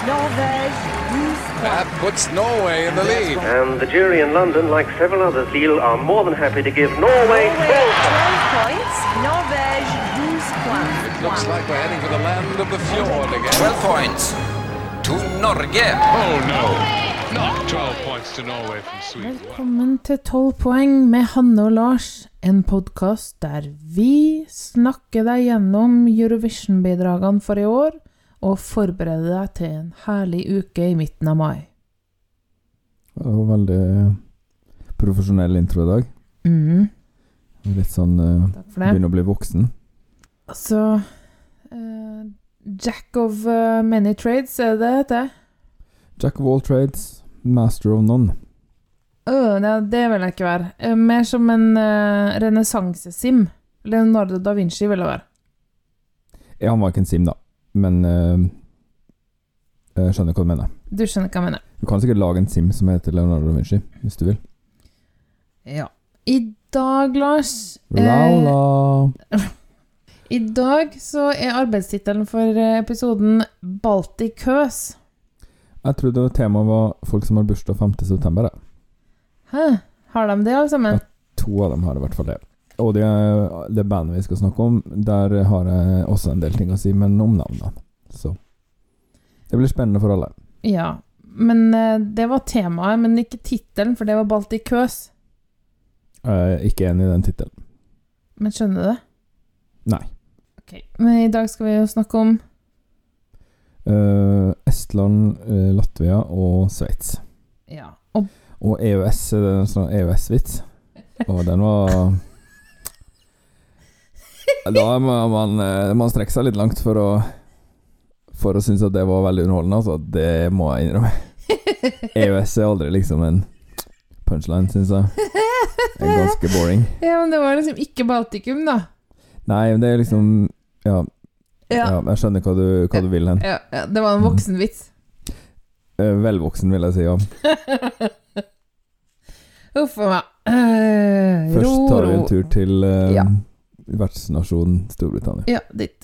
Norvège, 12 That points. puts Norway in the lead. And the jury in London, like several others, Lille, are more than happy to give Norway 12 12 points. Norvège, 12 points. It looks like we're heading for the land of the fjord again. 12 points to Norge. Oh no, not 12 points to Norway from Sweden. Velkommen til 12 poeng med Hanne og Lars, en podcast der vi snakker deg gjennom Eurovision-bidragene for i år, og forbereder deg til en herlig uke i midten av mai. Det var veldig profesjonell intro i dag. Litt sånn, Takk for det. begynner å bli voksen. Så, Jack of many trades, er det heter? Jack of all trades, master of none. Nei, det vil jeg ikke være. Mer som en renessanse-sim. Leonardo da Vinci vil det være. Ja, han var ikke en sim da, men jeg skjønner hva du mener. Du skjønner hva jeg mener. Du kan sikkert lage en sim som heter Leonardo da Vinci, hvis du vil. Ja. I dag, Lars... Ralla! I dag så er arbeidstitelen for episoden Baltikøs. Jeg trodde temaet var folk som har bursdag 5. september. Hæ? Har de det alle sammen? Ja, 2 av dem har i hvert fall det. Og det bandet vi skal snakke om, der har jeg også en del ting å si, men om navnene. Så det blir spennende for alle. Ja, men det var temaet, men ikke titelen, for det var Baltikøs. Jeg er ikke enig i den titelen. Men skjønner du det? Nei. Ok, men i dag skal vi jo snakke om... Estland, Latvia og Sveits. Ja, Og EØS, det er en sånn EØS-vits. Og den var... Da må man strekke seg litt langt for å synes at det var veldig underholdende, altså. Det må jeg innrømme. EØS er aldri liksom en punchline, synes jeg. Det er ganske boring. Ja, men det var liksom ikke Baltikum da. Nei, det er liksom... Ja, jeg skjønner hva du vil hen. Ja, det var en voksen vits. Velvoksen vil jeg si, ja. Uff a meg. Først tar vi en tur til Ja. vertsnasjonen Storbritannia. Ja, dit.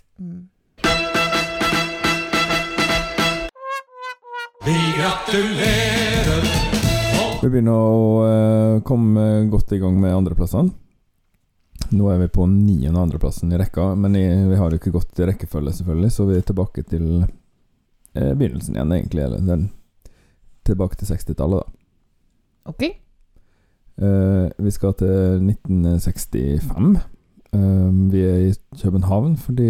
Vi gratulerer. Vi begynner å komme godt i gang med andreplassene. Nå er vi på 9. og andreplassen i rekka, men vi har jo ikke gått i rekkefølge selvfølgelig, så vi er tilbake til begynnelsen igjen egentlig, eller tilbake til 60-tallet da. Ok. Vi skal til 1965. Vi er i København fordi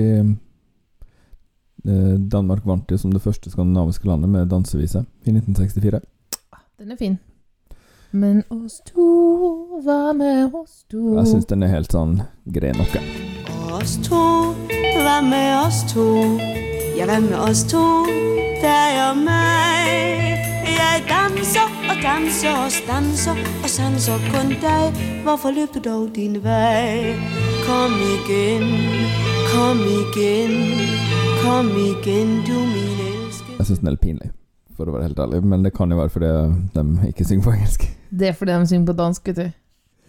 Danmark vant jo som det første skandinaviske landet med dansevise i 1964. Den er fin. Men oss to, hva med oss to? Jeg synes den er helt sånn grei nok. Oss to, hva med oss to? Ja, hva med oss to? Deg og meg. Jeg danser og danser og stanser og sanser kun deg. Hvorfor løper dog din vei? Kom igjen, kom igjen, kom igjen, du min elsker. Jeg synes den er litt pinlig, for å være helt ærlig, men det kan jo være fordi de ikke synger på engelsk. Det er fordi de synger på dansk, vet du.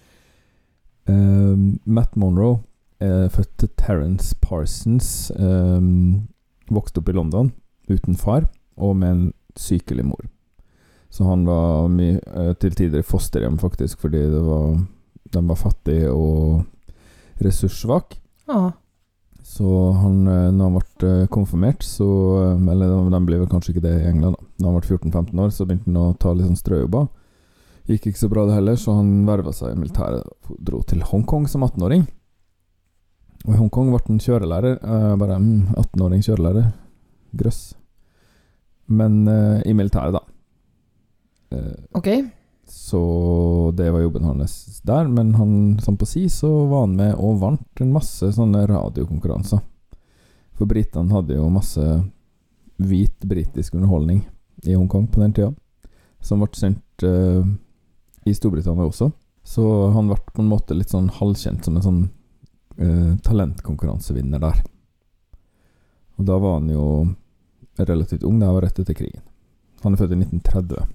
Matt Monro er født til Terence Parsons, vokste opp i London uten far og med en sykelig mor. Så han var til tider i fosterhjem faktisk, fordi de var fattige og ressurssvak. Så når han ble konfirmert, eller de ble vel kanskje ikke det i England da. Når han ble 14-15 år, så begynte han å ta litt sånn strøjobber. Gikk ikke så bra det heller, så han vervet seg i militæret og dro til Hongkong som 18-åring. Og i Hongkong ble han kjørelærer, bare 18-åring kjørelærer, grøss. Men i militæret da. Ok. Så det var jobben hans der, men han, som på si, så var han med og vant en masse sånne radiokonkurranser. For britene hadde jo masse hvit britisk underholdning i Hongkong på den tida, som ble sendt i Storbritannia også. Så han ble på en måte litt sånn halvkjent som en sånn talentkonkurransevinner der. Og da var han jo relativt ung, det var rett etter krigen. Han er født i 1930.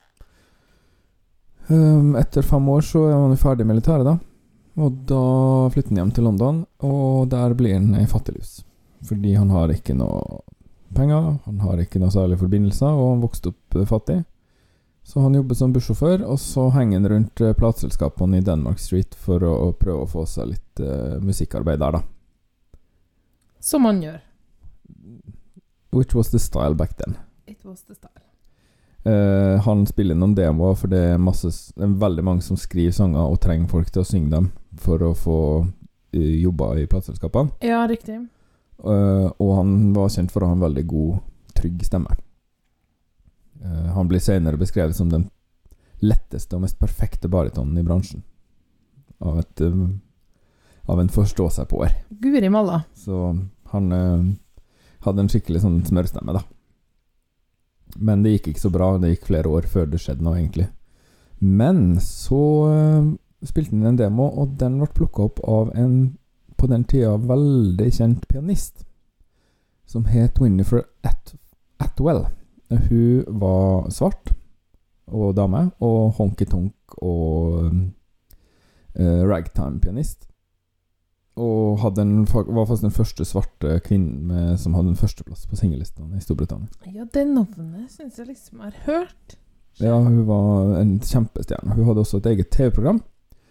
Etter 5 år så er han ferdig i militæret da. Og da flytter han hjem til London, og der blir han i fattiglivs. Fordi han har ikke noe penger, han har ikke noe særlig forbindelser, og han vokste opp fattig. Så han jobber som bussjåfør, og så henger han rundt plateselskapene i Denmark Street for å prøve å få seg litt musikkarbeid der, da. Som man gjør. Which was the style back then. It was the style. Han spiller noen demoer, for det er veldig mange som skriver sanger og trenger folk til å synge dem for å få jobba i plateselskapene. Ja, riktig. Og han var kjent for å ha en veldig god, trygg stemme. Han blir senere beskrevet som den letteste og mest perfekte baritonen i bransjen. Av en forstå-seg-på-er. Guri malla. Så han hadde en skikkelig sånn smørstemme, da. Men det gikk ikke så bra. Det gikk flere år før det skjedde noe, egentlig. Men så spilte han en demo, og den ble plukket opp av en på den tida veldig kjent pianist som het Winifred Atwell. Hun var svart og dame, og honky-tonk og ragtime-pianist. Og var faktisk den første svarte kvinnen som hadde den første plass på singellistene i Storbritannia. Ja, den navnet synes jeg liksom har hørt. Ja, hun var en kjempestjerne. Hun hadde også et eget TV-program.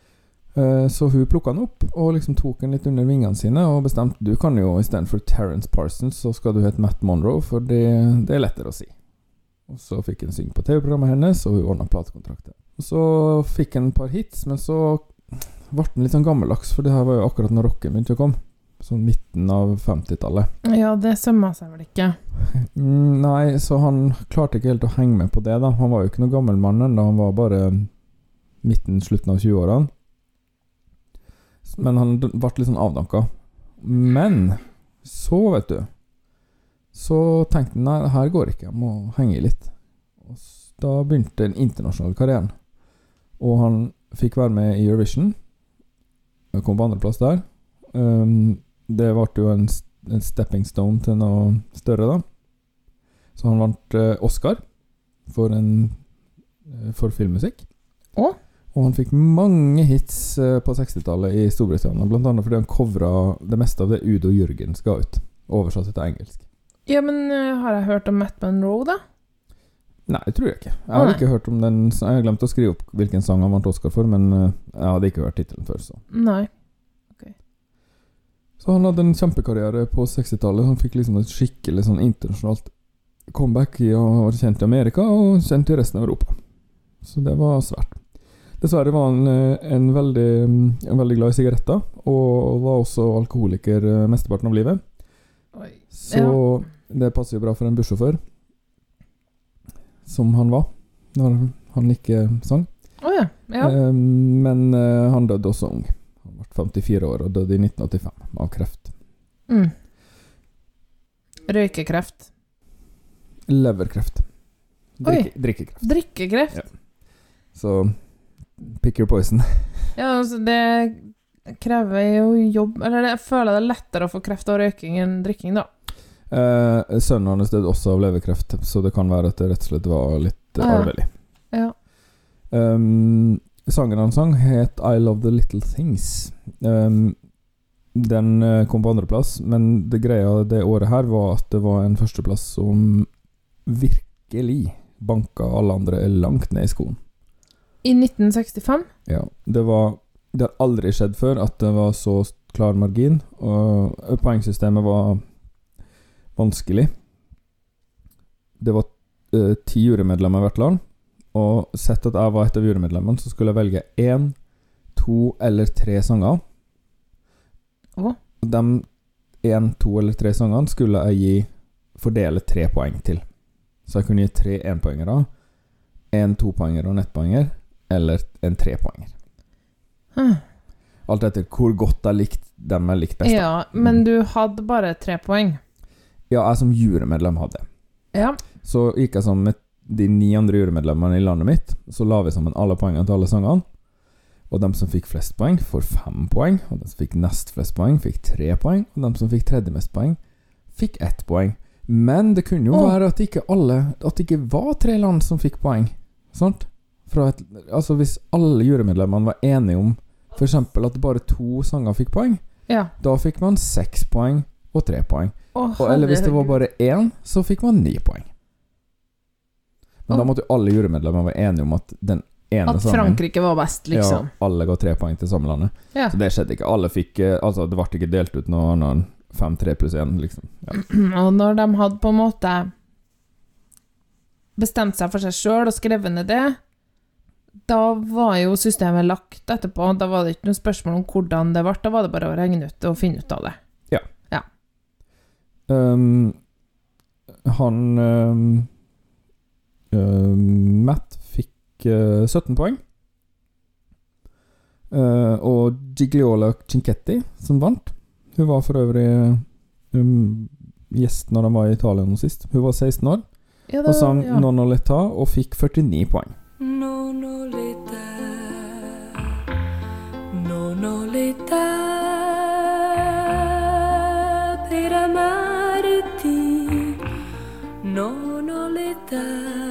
Så hun plukket han opp og liksom tok han litt under vingene sine og bestemte, du kan jo i stedet for Terence Parsons så skal du hete Matt Monroe, for det er lettere å si. Og så fikk han synge på TV-programmet hennes, og hun ordnet platekontrakter. Og så fikk han et par hits, men så ble han litt sånn gammeldags, for det her var jo akkurat når rocken begynte å komme. Sånn midten av 50-tallet. Ja, det sømmer seg vel ikke. Nei, så han klarte ikke helt å henge med på det da. Han var jo ikke noe gammel mann enda, han var bare slutten av 20-årene. Men han ble litt sånn avdanket. Men så, vet du, så tenkte han, nei, her går ikke, jeg må henge i litt. Og da begynte en internasjonal karriere. Og han fikk være med i Eurovision. Jeg kom på andre plass der. Det ble jo en stepping stone til noe større da. Så han vant Oscar for filmmusikk. Og han fikk mange hits på 60-tallet i Storbritannia, blant annet fordi han covret det meste av det Udo Jürgens ga ut, oversatt til engelsk. Ja, men har jeg hørt om Matt Monroe da? Nei, det tror jeg ikke. Jeg har ikke hørt om den. Jeg har glemt å skrive opp hvilken sang han vant Oscar for, men jeg hadde ikke hørt titelen før, så. Nei. Ok. Så han hadde en kjempekarriere på 60-tallet. Han fikk liksom et skikkelig sånn internasjonalt comeback i å være kjent i Amerika og kjent i resten av Europa. Så det var svært. Dessverre var han veldig glad i sigaretter, og var også alkoholiker mesteparten av livet. Oi. Så det passer jo bra for en bussjåfør, som han var, når han ikke sang. Ja. Men han døde også ung. Han var 54 år og døde i 1985 av kreft. Røykekreft. Leverkreft. Drikkekreft. Drikkekreft? Ja. Så pick your poison. Ja, altså det krever jo jobb, eller jeg føler det er lettere å få kreft av røyking enn drikking da. Sønnen hans døde også av leverkreft, så det kan være at det rett og slett var litt arvelig. Ja. Sangen han sang het I Love the Little Things. Den kom på andreplass, men det greia det året her var at det var en førsteplass som virkelig banka alle andre langt ned i skoen. I 1965? Ja, det har aldri skjedd før at det var så klar margin, og poengsystemet var vanskelig. Det var 10 jurymedlemmer i hvert land, og sett at jeg var et av jurymedlemmene, så skulle jeg velge 1, 2 eller 3 sanger. De 1, 2 eller 3 sangene skulle jeg fordele 3 poeng til. Så jeg kunne gi 3 1-poengere, 1 2-poengere og nettpoenger, eller en 3-poenger. Alt etter hvor godt jeg likte best. Ja, men du hadde bare 3 poeng. Ja, jeg som jurymedlem hadde. Ja. Så gikk jeg sammen med de 9 andre jurymedlemmene i landet mitt, så la vi sammen alle poengene til alle sangene, og de som fikk flest poeng får 5 poeng, og de som fikk nest flest poeng fikk 3 poeng, og de som fikk tredje mest poeng fikk 1 poeng. Men det kunne jo være at det ikke var 3 land som fikk poeng, sant? Altså hvis alle jurymedlemmene var enige om for eksempel at bare 2 sanger fikk poeng, da fikk man 6 poeng og 3 poeng. Eller hvis det var herregud. bare 1, så fikk man 9 poeng. Men da måtte jo alle jurymedlemmer være enige om at den ene At Frankrike var best, liksom. Ja, alle ga 3 poeng til samlandet. Ja. Så det skjedde ikke. Alle fikk, altså det ble ikke delt ut noe annet enn 5-3 pluss 1, liksom. Ja. Og når de hadde på en måte bestemt seg for seg selv og skrevet ned det, da var jo systemet lagt etterpå. Da var det ikke noe spørsmål om hvordan det ble. Da var det bare å regne ut og finne ut av det. Ja. Ja. Matt fikk 17 poeng. Og Gigliola Cinquetti som vant. Hun var for øvrig gjest når de var i Italia nå sist. Hun var 16 år Ja, og sang Nonoletta og fikk 49 poeng. Nonoletta, Nonoletta, per amarti, Nonoletta,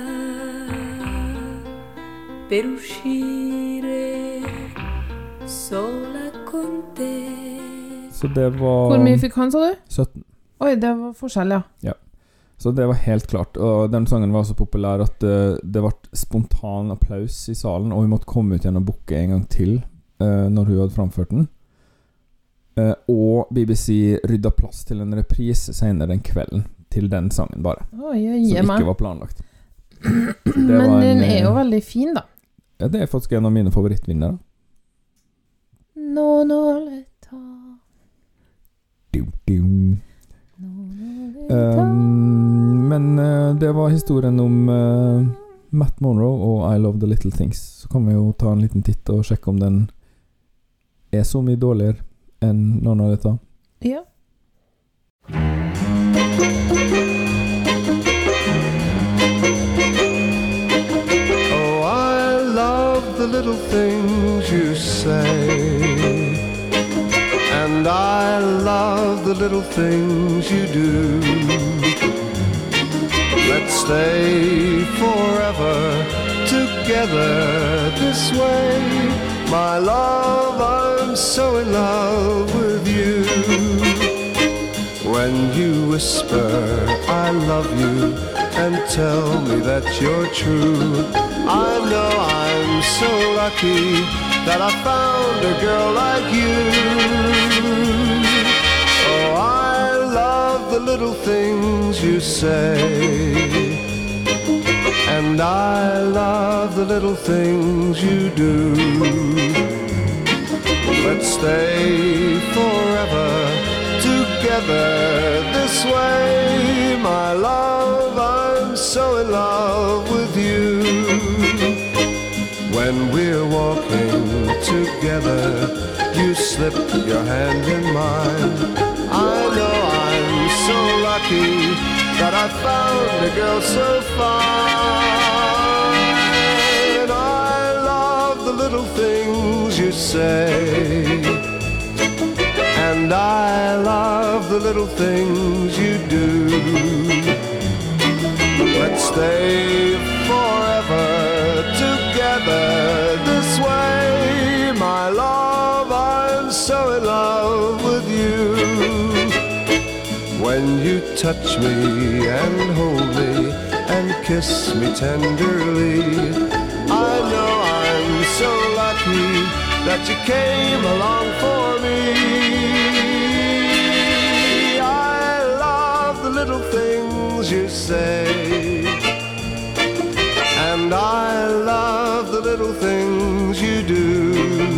per uscire sola con te. Så det var Hvor mye fikk han, sa du? 17. Oi, det var forskjell, ja. Ja. Så det var helt klart. Og den sangen var så populær at det ble spontan applaus i salen, og hun måtte komme ut igjen og booke en gang til når hun hadde framført den. Og BBC rydda plass til en reprise senere den kvelden til den sangen bare. Oi, som ikke var planlagt. Men den er jo veldig fin, da. Ja, det er faktisk en av mine favorittvinnere. Nonoletta. Men det var historien om Matt Monroe og I Love the Little Things. Så kan vi jo ta en liten titt og sjekke om den er så mye dårligere enn noen av dette. Ja. Oh, I love the little things you say, and I love the little things you do. Let's stay forever together this way. My love, I'm so in love with you. When you whisper, I love you, and tell me that you're true, I know I'm so lucky that I found a girl like you. Oh, I love the little things you say, and I love the little things you do. Let's stay forever together this way. My love, I'm so in love with you. When we're walking together, you slip your hand in mine. I know I'm so lucky that I found a girl so fine. I love the little things you say, and I love the little things you do. Let's stay forever together this way. My love, I'm so in love with you. When you touch me and hold me and kiss me tenderly, I know I'm so lucky that you came along for me. I love the little things you say, and I love the little things you do.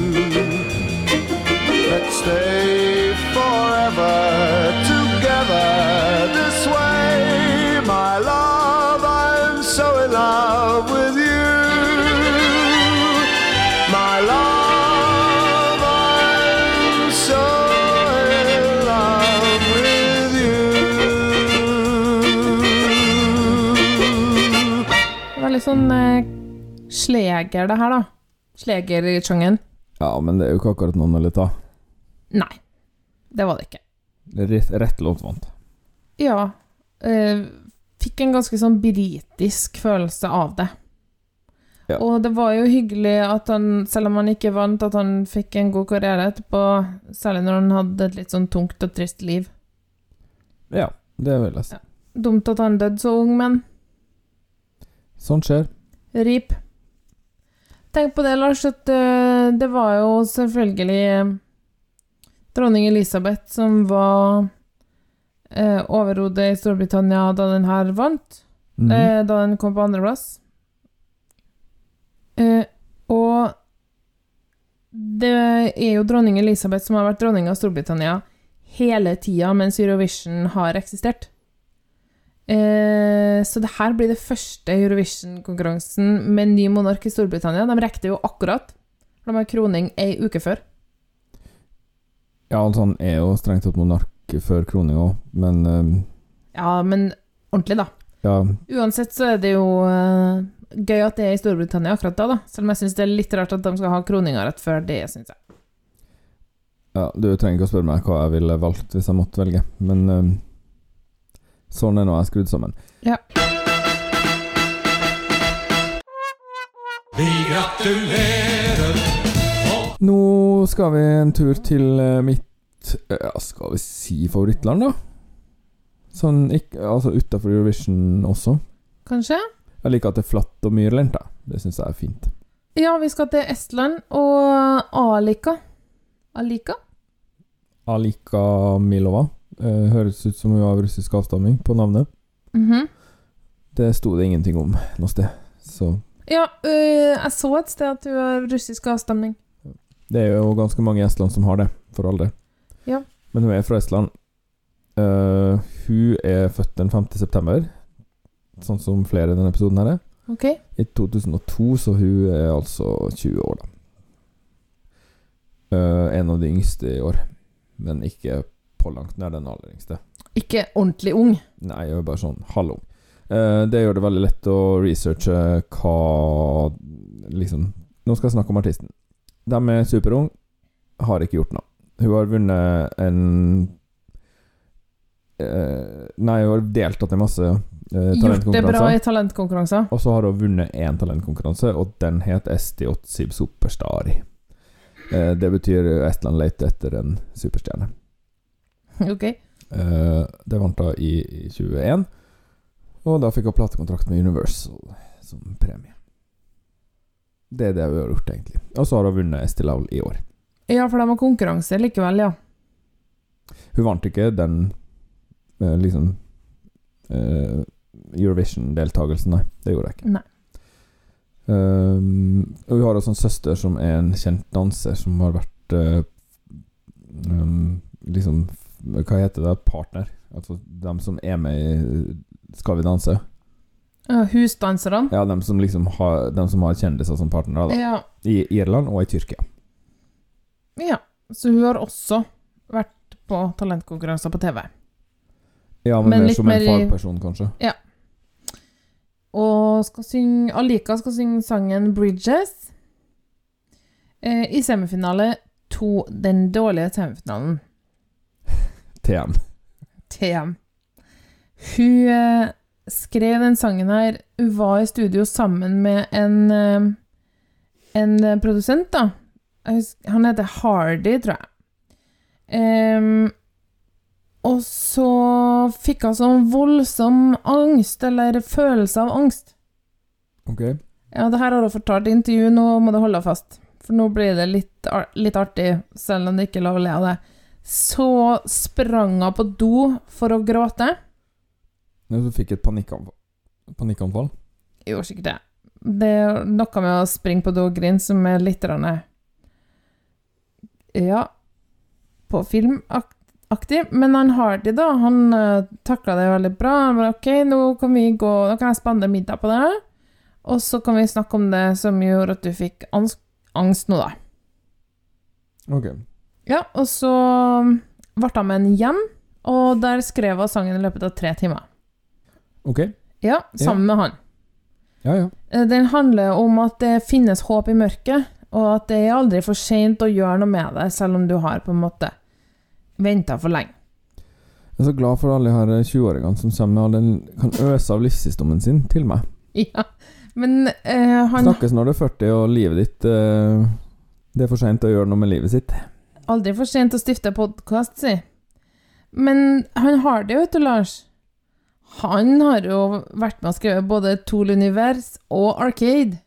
Let's stay forever together this way. My love, I'm so in love with you. My love, I'm so in love with you. Veldig sånn sleger det her, da. Sleger i sjangen. Ja, men det er jo ikke akkurat noen å ta. Nei, det var det ikke. Det er rett låt vant. Ja, fikk en ganske sånn britisk følelse av det. Ja. Og det var jo hyggelig at han, selv om han ikke vant, at han fikk en god karriere etterpå, særlig når han hadde et litt sånn tungt og trist liv. Ja, det vil jeg si. Dumt at han døde så ung, men Sånt skjer. rip. Tenk på det, Lars, at det var jo selvfølgelig dronning Elisabeth som var overhodet i Storbritannia da den her vant, da den kom på andreplass. Og det er jo dronning Elisabeth som har vært dronning av Storbritannia hele tiden mens Eurovision har eksistert. Så det her blir det første Eurovision-konkurransen med ny monark i Storbritannia. De rekte jo akkurat. De har kroning en uke før. Ja, altså han er jo strengt tatt monark før kroning også, men Ja, men ordentlig da. ja, Uansett så er det jo gøy at det er i Storbritannia akkurat da. Selv om jeg synes det er litt rart at de skal ha kroninger rett før det, synes jeg. ja, du trenger ikke å spørre meg hva jeg ville valgt hvis jeg måtte velge, men sånn er nå jeg skrudd sammen. Ja. Vi gratulerer. Nå skal vi en tur til mitt, skal vi si favorittland da? Sånn, altså utenfor Eurovision også. Kanskje? Jeg liker at det er flatt og myrlendt da. Det synes jeg er fint. Ja, vi skal til Estland og Alika. Alika Milova. Høres ut som hun har russisk avstamming på navnet. Det stod det ingenting om noe sted. Så Ja, jeg så et sted at hun har russisk avstamning. det er jo ganske mange i Estland som har det, for all del. Ja. Men hun er fra Estland. Hun er født den 5. september, sånn som flere i denne episoden her er. Ok. I 2002, så hun er altså 20 år da. En av de yngste i år, men ikke på langt nær den aller yngste. Ikke ordentlig ung. Nei, jeg er bare sånn halvung. Det gjør det veldig lett å researche hva liksom, nå skal jeg snakke om artisten. De er superung, har ikke gjort noe. Hun har vunnet nei, hun har deltatt i masse Gjort det bra i talentkonkurranser. talentkonkurranser. Og så har hun vunnet en talentkonkurranse, og den het Esti Otsib Superstari. Det betyr Estland leter etter en superstjerne. Ok. Det vant da i 21, og da fikk hun platekontrakt med Universal som premie. Det er det hun har gjort egentlig. Og så har hun vunnet Esti Laul i år. Ja, for de har konkurranse likevel, ja. Hun vant ikke den liksom Eurovision-deltagelsen, nei. Det gjorde jeg ikke. Nei. Og vi har også en søster som er en kjent danser som har vært liksom, hva heter det? Partner. Altså dem som er med i Skal vi danse? Husdanserne. Ja, dem som liksom har kjendiser som partner da. Ja. I Irland og i Tyrkia. Ja, så hun har også vært på talentkonkurranser på TV. Ja, men Men mer litt som en mer i- fagperson kanskje. Ja. Og Alika skal synge sangen Bridges i semifinale 2, den dårlige semifinalen. TM. TM. Hun skrev den sangen her. Hun var i studio sammen med en produsent da. Han heter Hardy, tror jeg. Og så fikk hun sånn voldsom angst, eller følelse av angst. Ok. Ja, det her har hun fortalt i intervju, nå må du holde fast. For nå blir det litt artig, selv om det ikke er lov å le av det. Så sprang hun på do for å gråte. Ja, så fikk et panikkanfall. Jo, sikkert det. Det er noe med å springe på do og grine som er litt ja, på filmaktig. Men han Hardy da, han taklet det veldig bra. Han var ok, nå kan jeg spenne middag på det. Og så kan vi snakke om det som gjorde at du fikk angst nå da. Ok. Ja, og så ble han med en hjem, og der skrev han sangen i løpet av 3 timer. Ok. Ja, sammen med han. Ja. Den handler om at det finnes håp i mørket, og at det er aldri for sent å gjøre noe med det, selv om du har på en måte ventet for lenge. Jeg er så glad for alle her 20-åringene som kommer med kan øse av livshistorien sin til meg. Ja, men han... Snakkes når du er 40 og livet ditt, det er for sent å gjøre noe med livet sitt. Aldri for sent å stifte podcast, si. Men han har det jo, vet du, Lars. Han har jo vært med å skrive både Tool Univers og Arcade.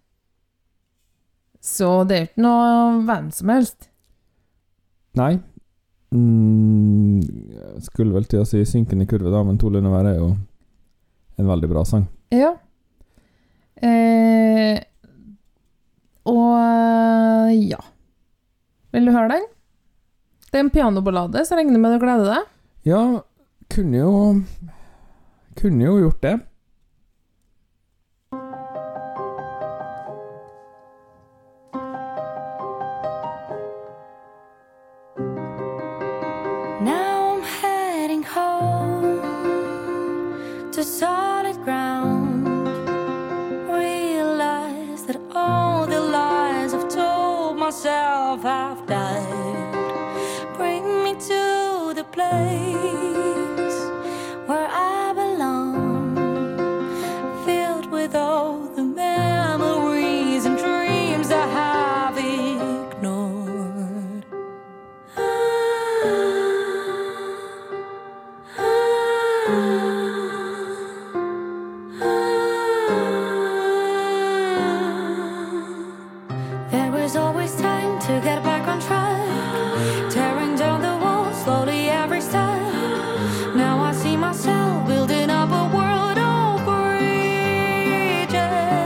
Så det er jo ikke noe hvem som helst. Nei. Skulle vel til å si Synken i kurve da, men Tool Univers er jo en veldig bra sang. Ja. Og ja. Vil du høre den? Det er en pianoballade, så regner med du gleder deg. Ja, kunne jo gjort det. Now I'm heading home to solid ground. Realize that all the lies I've told myself have died. Bring me to the place where I belong, filled with all the memories and dreams I have ignored. There is always time to get back on track, tearing down the walls slowly every step. Now I see myself building up a world of bridges.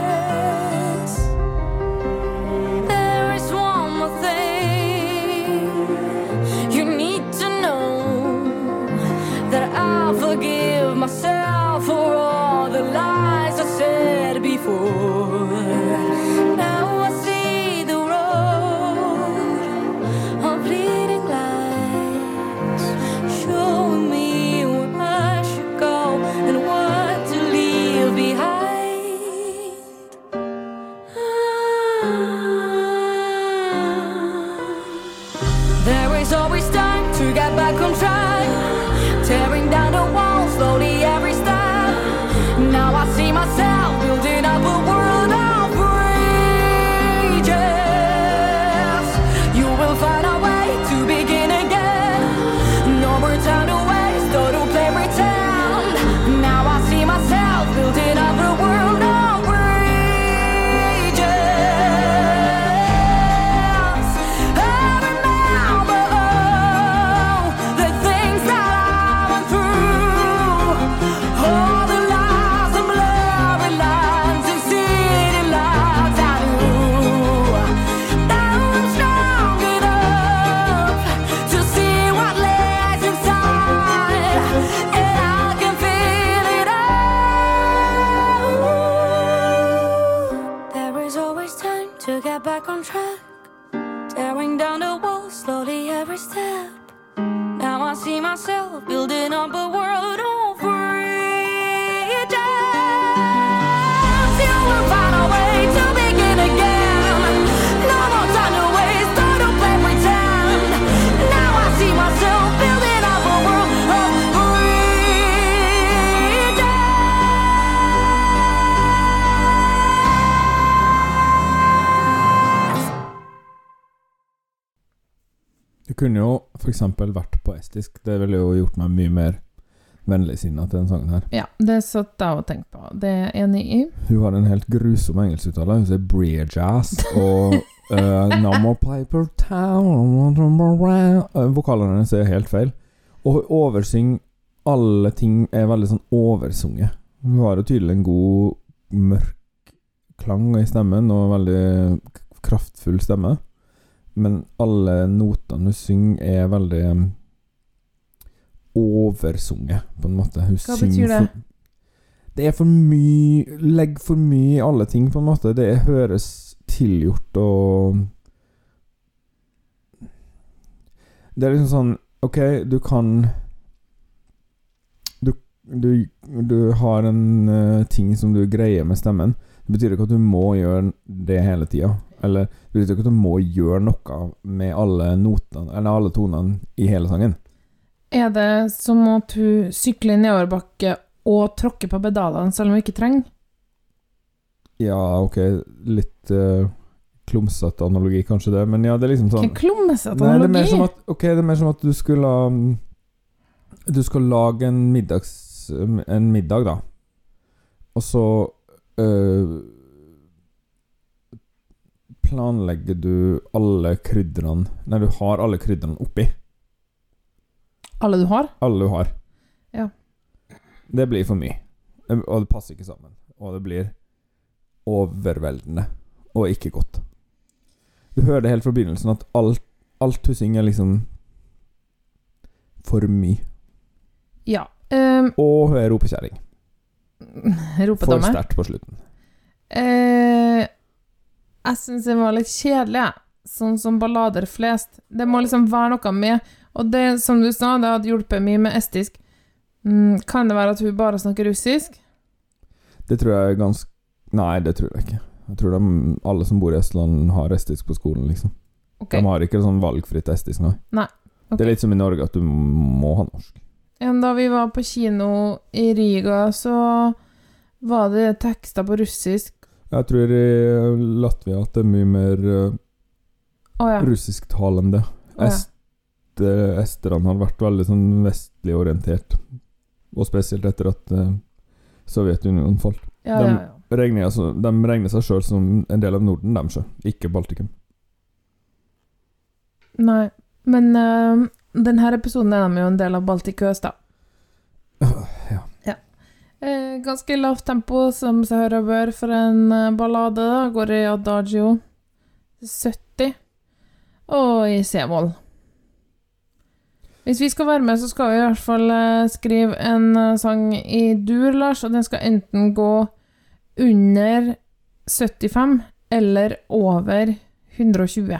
There is one more thing you need to know, that I forgive myself for all the lies I said before. Now I see the road of leading lights, showing me where I should go and what to leave behind. There is always time to get back on track, tearing down the walls slowly every step. Now I see myself building up a world of bridges. You will find a way to begin again. No more time to waste or to play pretend. Now I see myself building up a world of bridges. I remember all the things that I went through, all the lies and blurry lines and city lights I knew. Now I'm strong enough to see what lies inside, and I can feel it all. There is always time to get back on track, tearing down the walls slowly every step. Now I see myself building up a world of bridges. You will find a way to begin again. No more time to waste or to play pretend. Now I see myself building up a world of bridges. Du kunne jo for eksempel vært på estisk. Det ville jo gjort meg mye mer vennligsinnet til den sangen her. Ja, det satt jeg og tenkte på. Det er jeg enig i. Hun har en helt grusom engelskuttale. Hun sier bridges og no more paper town. Vokalene hennes er helt feil. Og hun oversynger alle ting er veldig sånn oversunget. Hun har jo tydelig en god mørk klang i stemmen og veldig kraftfull stemme. Men alle notene hun synger er veldig oversunget, på en måte. Hun Hva betyr det? Det er for mye, legg for mye i alle ting, på en måte. Det høres tilgjort og det er liksom sånn, ok, du kan du har en ting som du greier med stemmen. Det betyr ikke at du må gjøre det hele tiden. Eller det betyr ikke at du må gjøre noe med alle notene, eller alle tonene i hele sangen. Er det som at du sykler i nedoverbakke og tråkker på pedalene selv om du ikke trenger? Ja, ok, litt klumsete analogi kanskje det, men ja, det er liksom sånn... Ikke klumsete Nei, analogi? det er mer som at, ok, det er mer som at du skulle Du skal lage en middag da. Og så planlegger du alle krydderne. Nei, du har alle krydderne oppi. Alle du har? Alle du har. Ja. Det blir for mye. Og det passer ikke sammen. Og det blir overveldende. Og ikke godt. Du hører det helt fra begynnelsen at alt du synger liksom for mye. Ja. Og hun er ropekjæring. Ropedomme. For sterkt på slutten. Jeg synes det var litt kjedelig, sånn som ballader flest. Det må liksom være noe med, og det, som du sa, det hadde hjulpet mye med estisk. Kan det være at hun bare snakker russisk? Det tror jeg ganske... Nei, det tror jeg ikke. Jeg tror alle som bor i Estland har estisk på skolen, liksom. Okay. De har ikke sånn valgfritt estisk, nei. Okay. Det er litt som i Norge, at du må ha norsk. Da vi var på kino i Riga, så var det tekster på russisk. Jeg tror i Latvia at det er mye mer russisktalende. Esterne har vært veldig sånn vestlig orientert, og spesielt etter at Sovjetunionen falt. De regner seg selv som en del av Norden, dem selv, ikke Baltikum. Nei, men denne episoden er de jo en del av Baltikøs da. Ja. Ganske lavt tempo, som seg hører og bør for en ballade da. Går i Adagio 70 og i C-moll. Hvis vi skal være med, så skal vi i hvert fall skrive en sang i dur, Lars, og den skal enten gå under 75 eller over 120.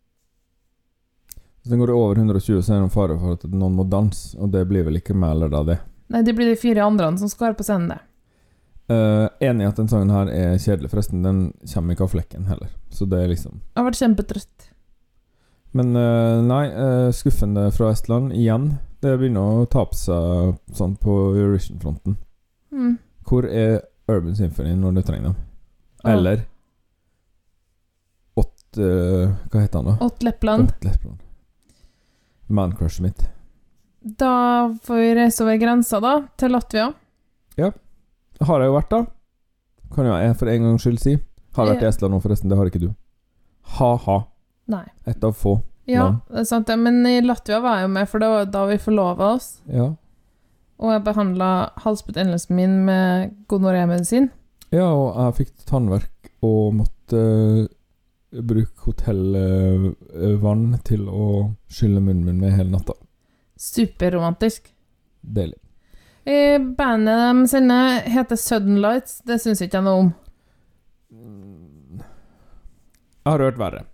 Hvis den går over 120, så er det en fare for at noen må danse, og det blir vel ikke med eller da det. Nei, det blir de 4 andre som skal på scenen det. Enig i at den sangen her er kjedelig, forresten. Den kommer ikke av flekken heller. Så det er liksom... Jeg har vært kjempetrøtt. Men nei, skuffende fra Estland igjen. Det begynner å tape seg sånn på Eurovision-fronten. Hvor er Urban Symphony når du trenger dem? Eller hva heter han da? Ott Lepland. Man-crush mitt. Da får vi reise over grensa da, til Latvia. Ja, har jeg jo vært da. Kan jeg for en gangs skyld si. Har vært i Estland nå forresten, det har ikke du. Ha-ha. Nei. Et av få. Ja, det er sant det. Men i Latvia var jeg jo med, for det var da vi forlovet oss. Ja. Og jeg behandlet halsbetennelsen min med gonoré-medisin. Ja, og jeg fikk tannverk og måtte bruke hotellvann til å skylle munnen min med hele natta. Superromantisk. Deilig. Bandet de sender heter Sudden Lights. Det synes ikke jeg noe om. Jeg har hørt verre.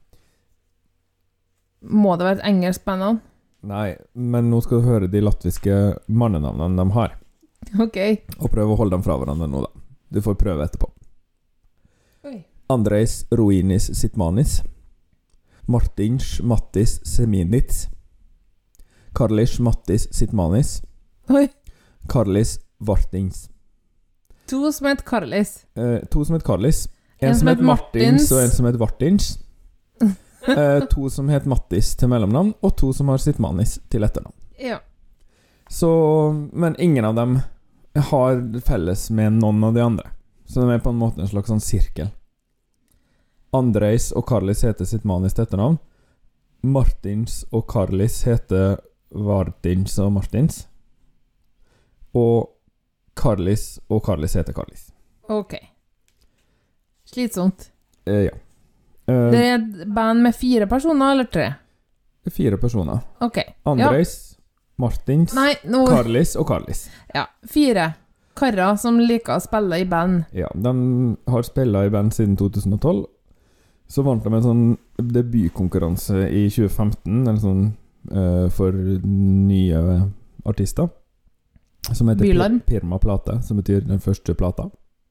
Må det være et engelsk band? Nei, men nå skal du høre de latviske mannenavnene de har. Ok. Og prøve å holde dem fra hverandre nå da. Du får prøve etterpå. Oi. Andrejs Ruinis Sitmanis, Martins Mattis Seminits, Karlis Mattis Sitmanis, Oi. Karlis Vartins. 2 som heter Karlis. 2 som heter Karlis. En som heter Martins og en som heter Vartins. 2 som heter Mattis til mellomnavn, og 2 som har Sitmanis til etternavn. Ja. Så, men ingen av dem har felles med noen av de andre. Så de er på en måte en slags sånn sirkel. Andrejs og Karlis heter Sitmanis til etternavn. Martins og Karlis heter Vartins og Martins. Og Karlis og Karlis heter Karlis. Ok. Slitsomt. Ja. Det er et band med 4 personer, eller 3? 4 personer. Ok. Andrejs, Martins, Karlis og Karlis. Ja, 4 karer som liker å spille i band. Ja, de har spillet i band siden 2012. Så vant de en sånn debutkonkurranse i 2015, eller sånn, for nye artister, som heter Pirma Plate, som betyr den første plata.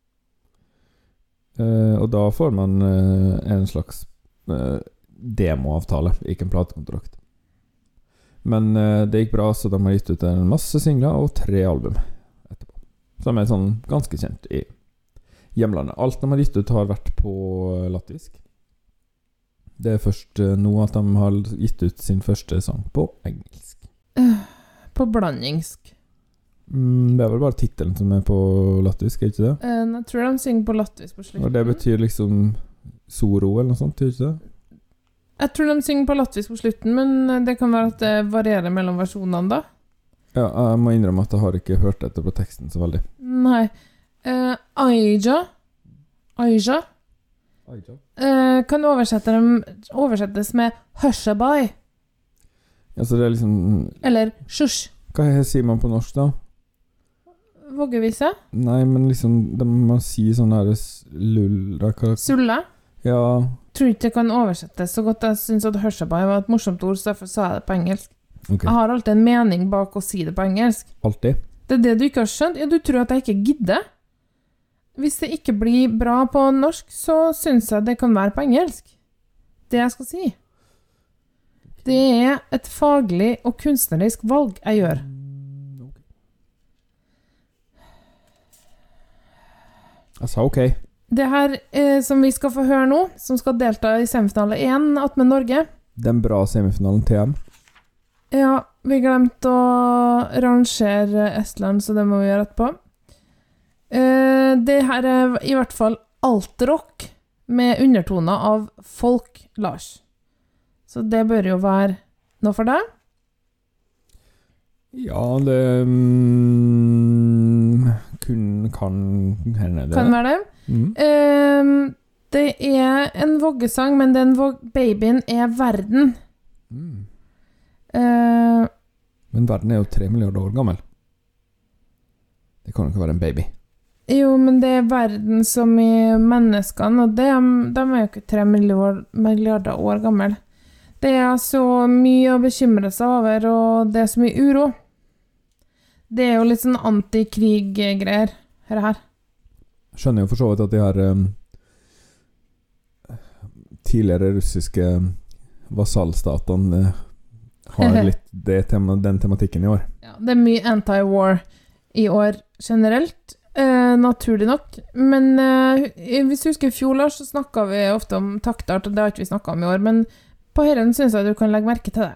Og da får man en slags demoavtale, ikke en platekontrakt. Men det gikk bra, så de har gitt ut en masse singler og 3 album etterpå, som er sånn ganske kjent i hjemlandet. Alt de har gitt ut har vært på latvisk. Det er først nå at de har gitt ut sin første sang på engelsk. På blandingsk. Det vel bare titelen som på latvisk, ikke det? Jeg tror de synger på latvisk på slutten. Og det betyr liksom Soro eller noe sånt, ikke det? Jeg tror de synger på latvisk på slutten, men det kan være at det varierer mellom versjonene da. Ja, jeg må innrømme at jeg har ikke hørt dette på teksten så veldig. Nei. Aija kan oversettes med Hushabai. Ja, så det liksom... Eller shush. Hva sier man på norsk da? Voggevise? Nei, men liksom man sier sånn her Sulle? Ja. Tror ikke det kan oversettes så godt. Jeg synes at Hushabai var et morsomt ord, så derfor sa jeg det på engelsk. Okay. Jeg har alltid en mening bak å si det på engelsk. Alltid? Det det du ikke har skjønt. Ja, du tror at jeg ikke gidder. Hvis det ikke blir bra på norsk, så synes jeg det kan være på engelsk. Det jeg skal si. Det et faglig og kunstnerisk valg jeg gjør. Jeg sa ok. Det her som vi skal få høre nå, som skal delta i semifinale 1 med Norge. Den bra semifinalen TM. Ja, vi glemte å rangere Estland, så det må vi gjøre etterpå. Det her i hvert fall alt-rock med undertoner av folk, Lars. Så det bør jo være noe for deg? Ja, det kan hende det. Kan være det. Det en voggesang, men den babyen verden. Men verden jo 3 milliarder år gammel. Det kan jo ikke være en baby. Jo, men det verden som i menneskene, og de jo ikke 3 milliarder år gammel. Det så mye å bekymre seg over, og det så mye uro. Det jo litt sånn antikrig-greier her. Skjønner jo for så vidt at de her tidligere russiske vasallstatene har litt den tematikken i år. Ja, det mye anti-war i år generelt, naturlig nok. Men hvis du husker i fjor, Lars, så snakket vi ofte om taktart, og det har ikke vi snakket om i år, men på herren synes jeg du kan legge merke til det.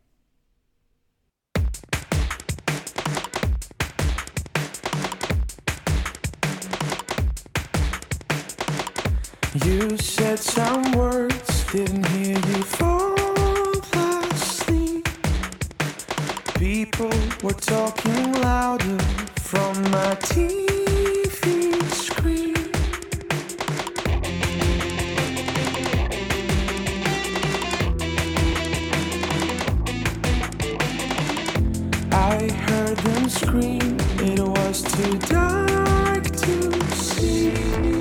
You said some words, didn't hear you fall asleep. People were talking louder from my TV screen. I heard them scream, it was too dark to see.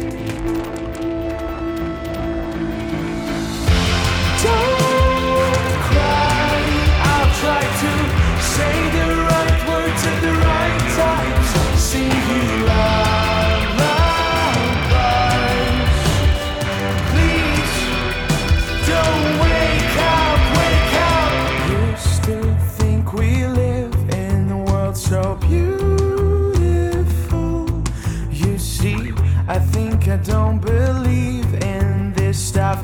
Don't cry, I'll try to say the right words at the right times. Sing you lullabies. Please, don't wake up. Used to think we live in a world so beautiful. You see, I think I don't believe in this stuff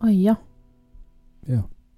ja. Ja.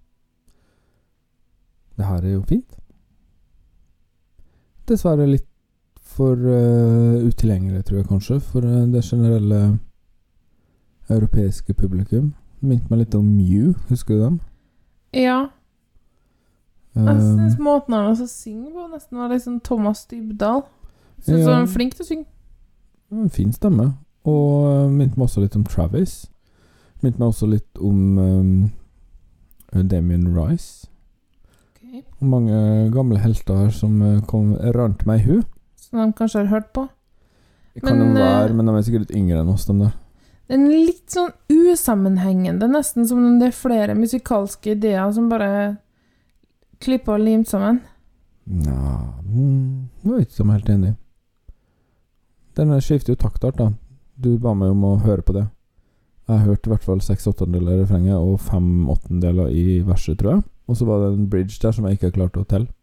Det her jo fint. Dessverre litt for utilgjengelig, tror jeg kanskje, for det generelle europeiske publikum. Minte meg litt om Mew, husker du dem? Ja. Jeg synes måten han også synger på nesten var liksom Thomas Dybdahl. Så han flink til å synge. Fin stemme. Og minte meg også litt om Travis. Minte meg også litt om Damien Rice. Okay. Og mange gamle helter her som rant meg i hu. Som de kanskje har hørt på. Det kan jo være, men de sikkert litt yngre enn oss, de der. Det litt sånn usammenhengende, nesten som om det flere musikalske ideer som bare klipper og limt sammen. Ja, jeg vet ikke om jeg er helt enig. Den skifter jo taktart da. Du ba meg om å høre på det. Jeg har hørt i hvert fall 6/8 i refrenget og 5/8 i verset, tror jeg. Og så var det en bridge der som jeg ikke har klart å telle.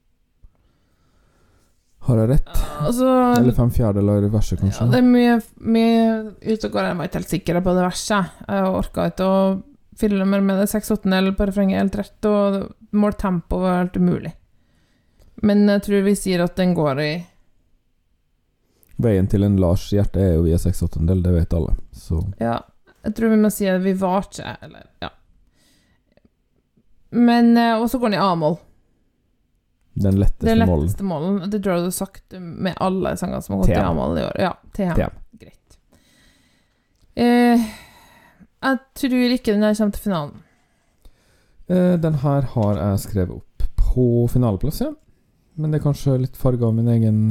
Har jeg rett? Altså, eller 5/4 i verset, kanskje? Ja, det mye ut og går. Jeg var ikke helt sikker på det verset. Jeg orket ikke å fylle mer med det 6/8 på refrenget helt rett, og måltempo var helt umulig. Men jeg tror vi sier at den går i... Veien til en Lars hjerte jo via 6/8, det vet alle. Så. Ja, jeg tror vi må si at vi var ikke, eller, ja. Men, og så går den i A-mål. Den letteste målen. Det tror jeg du har sagt med alle sanger som har gått i A-mål i år. Ja, TM. Greit. Jeg tror ikke den her kommer til finalen. Den her har jeg skrevet opp på finaleplass, ja. Men det er kanskje litt farget av min egen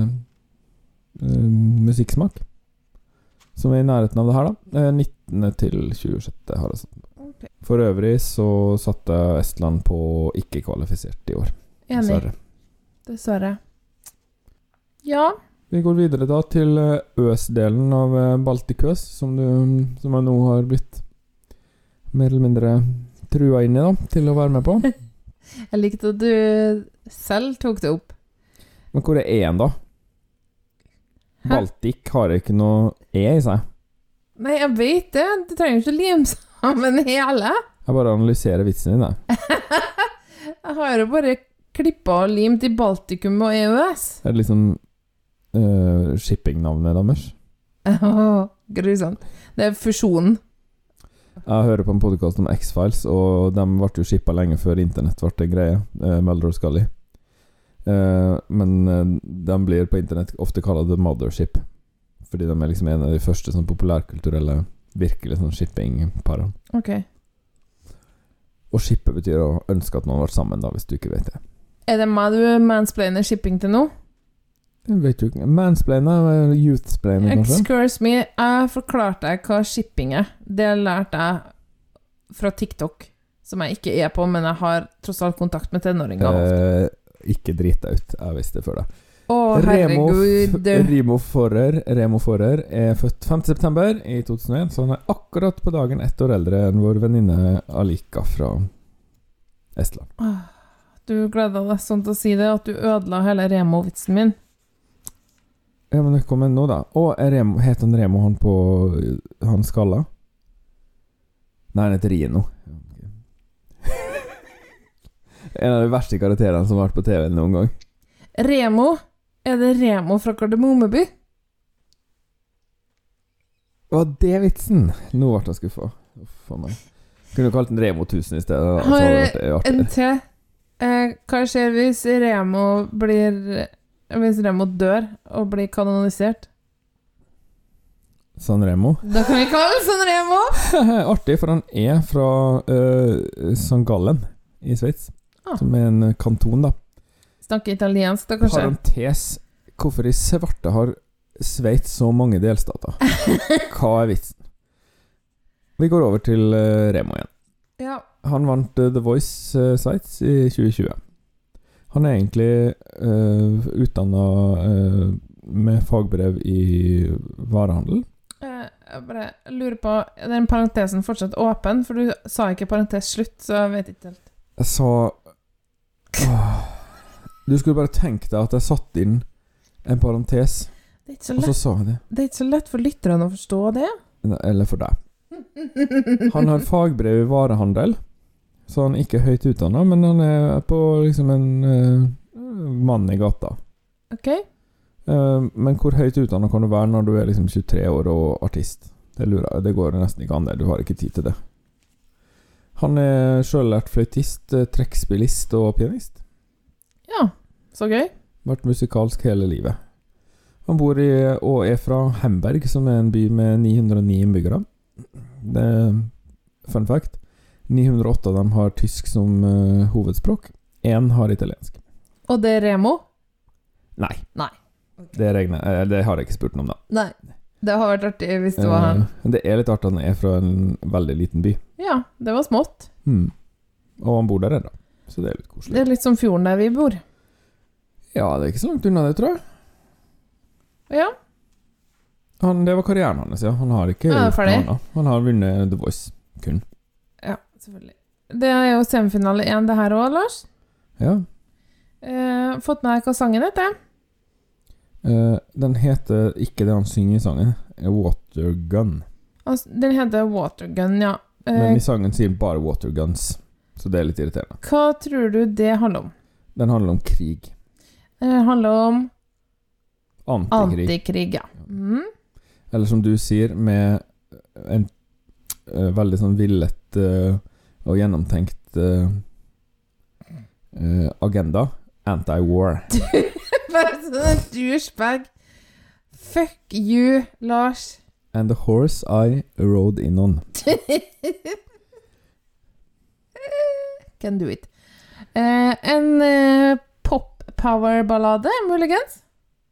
musikksmak, som er i nærheten av det her da. 19. til 26. har jeg satt. Okay. For øvrig så satte Estland på ikke kvalifisert i år. Enig. Dessverre. Ja. Vi går videre da til Øs-delen av Baltikøs, som jeg nå har blitt mer eller mindre trua inn i da, til å være med på. Jeg likte at du selv tok det opp. Men hvor er E-en da? Hæ? Baltik har ikke noe E i seg. Nei, jeg vet det. Du trenger ikke lime sammen hele. Jeg bare analyserer vitsen din da. Jeg har jo bare klippet og limt i Baltikum og EØS. Er det liksom shippingnavnet deres? Grusomt. Det er fusjonen. Jeg hører på en podcast om X-Files, og de ble jo shippet lenge før internett ble en greie, Mulder og Scully. Men de blir på internett ofte kallet The Mothership, fordi de er liksom en av de første sånn populærkulturelle, virkelig sånn shipping-parer. Ok. Og shippe betyr å ønske at noen var sammen da, hvis du ikke vet det. Er det meg du mansplainer shipping til nå? Jeg vet jo ikke. Mansplainer, youthsplainer kanskje? Excuse me, jeg forklarte deg hva shipping er. Det lærte jeg fra TikTok, som jeg ikke er på, men jeg har tross alt kontakt med tenåringer. Ikke drit deg ut, jeg visste det før deg. Herregud. Remo Forer er født 5. september i 2001, så han er akkurat på dagen 1 år eldre enn vår venninne Alika fra Estland. Du gleder deg sånn til å si det, at du ødela hele Remo-vitsen min. Ja, men det kommer nå da. Heter han Remo han på han skalla? Nei, han heter Rino. En av de verste karakterene som har vært på TV noen gang. Remo? Er det Remo fra Kardemommeby? Hva det vitsen? Nå ble jeg skuffet. For meg. Kunne du kalt den Remo 1000 i stedet? Har en til. Hva skjer hvis Remo dør og blir kanonisert? San Remo? Da kan vi kalle San Remo! Artig, for han er fra St. Gallen i Sveits. Som er en kanton da. Snakker italiensk da, kanskje? Parentes, hvorfor i svarte har Sveits så mange delstater? Hva er vitsen? Vi går over til Remo igjen. Ja. Han vant The Voice Sveits i 2020. Han er egentlig utdannet med fagbrev i varehandel. Jeg bare lurer på, er den parentesen fortsatt åpen? For du sa ikke parentes slutt, så jeg vet ikke helt. Jeg sa du skulle bare tenke deg at jeg satt inn en parentes, og så sa jeg det. Det er ikke så lett for lytterne å forstå det. Eller for deg. Han har fagbrev i varehandel, så han er ikke høyt utdannet, men han er på liksom en mann i gata. Ok. Men hvor høyt utdannet kan du være når du er liksom 23 år og artist? Det lurer jeg, det går nesten ikke an det, du har ikke tid til det. Han er selvlært fløytist, trekkspillist og pianist. Ja, så gøy. Vært musikalsk hele livet. Han bor i, og er fra Hamburg, som er en by med 909 innbyggere. Det er fun fact. 908 av dem har tysk som hovedspråk. 1 har italiensk. Og det er Remo? Nei. Nei. Det har jeg ikke spurt noe om da. Nei. Det har vært artig hvis det var han. Det er litt artig at han er fra en veldig liten by. Ja, det var smått. Og han bor der da. Så det er litt koselig. Det er litt som fjorden der vi bor. Ja, det er ikke så langt unna det, tror jeg. Ja. Det var karrieren hans, ja. Han har ikke han har vunnet The Voice, kun. Ja, selvfølgelig. Det er jo semifinale 1 det her også, Lars. Ja. Fått med deg hva sangen heter? Den heter ikke det han synger i sangen. Water Gun. Den heter Water Gun, ja. Men i sangen sier bare Water Guns, så det er litt irriterende. Hva tror du det handler om? Den handler om krig. Den handler om Antikrig, ja. Eller som du sier, med en veldig sånn villet og gjennomtenkt agenda. Anti-war. Bare sånn en douchebag. Fuck you, Lars. And the horse I rode in on. Can do it. En pop-power-ballade, muligens?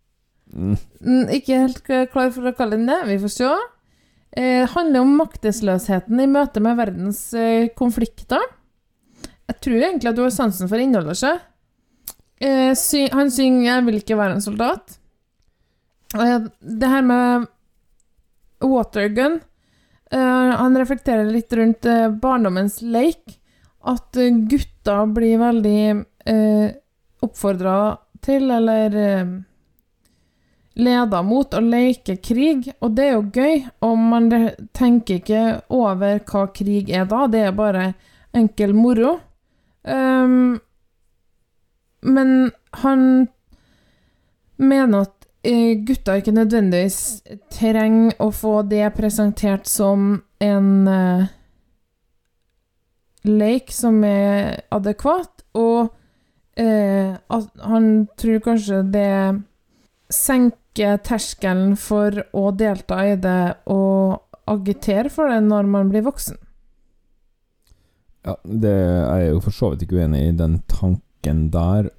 Ikke helt klar for å kalle den det. Vi får se. Handler om maktesløsheten i møte med verdens konflikter. Jeg tror egentlig at du har sansen for innholdet seg. Han synger 'Jeg vil ikke være en soldat'. Det her med Watergun, han reflekterer litt rundt barndommens leik, at gutter blir veldig oppfordret til, eller leder mot å leke krig, og det er jo gøy, og man tenker ikke over hva krig er da, det er bare enkel moro. Men han mener at gutter ikke nødvendigvis trenger å få det presentert som en lek som er adekvat, og at han tror kanskje det senker terskelen for å delta i det og agitere for det når man blir voksen. Ja, det er jeg jo for så vidt ikke uenig i den tanken der.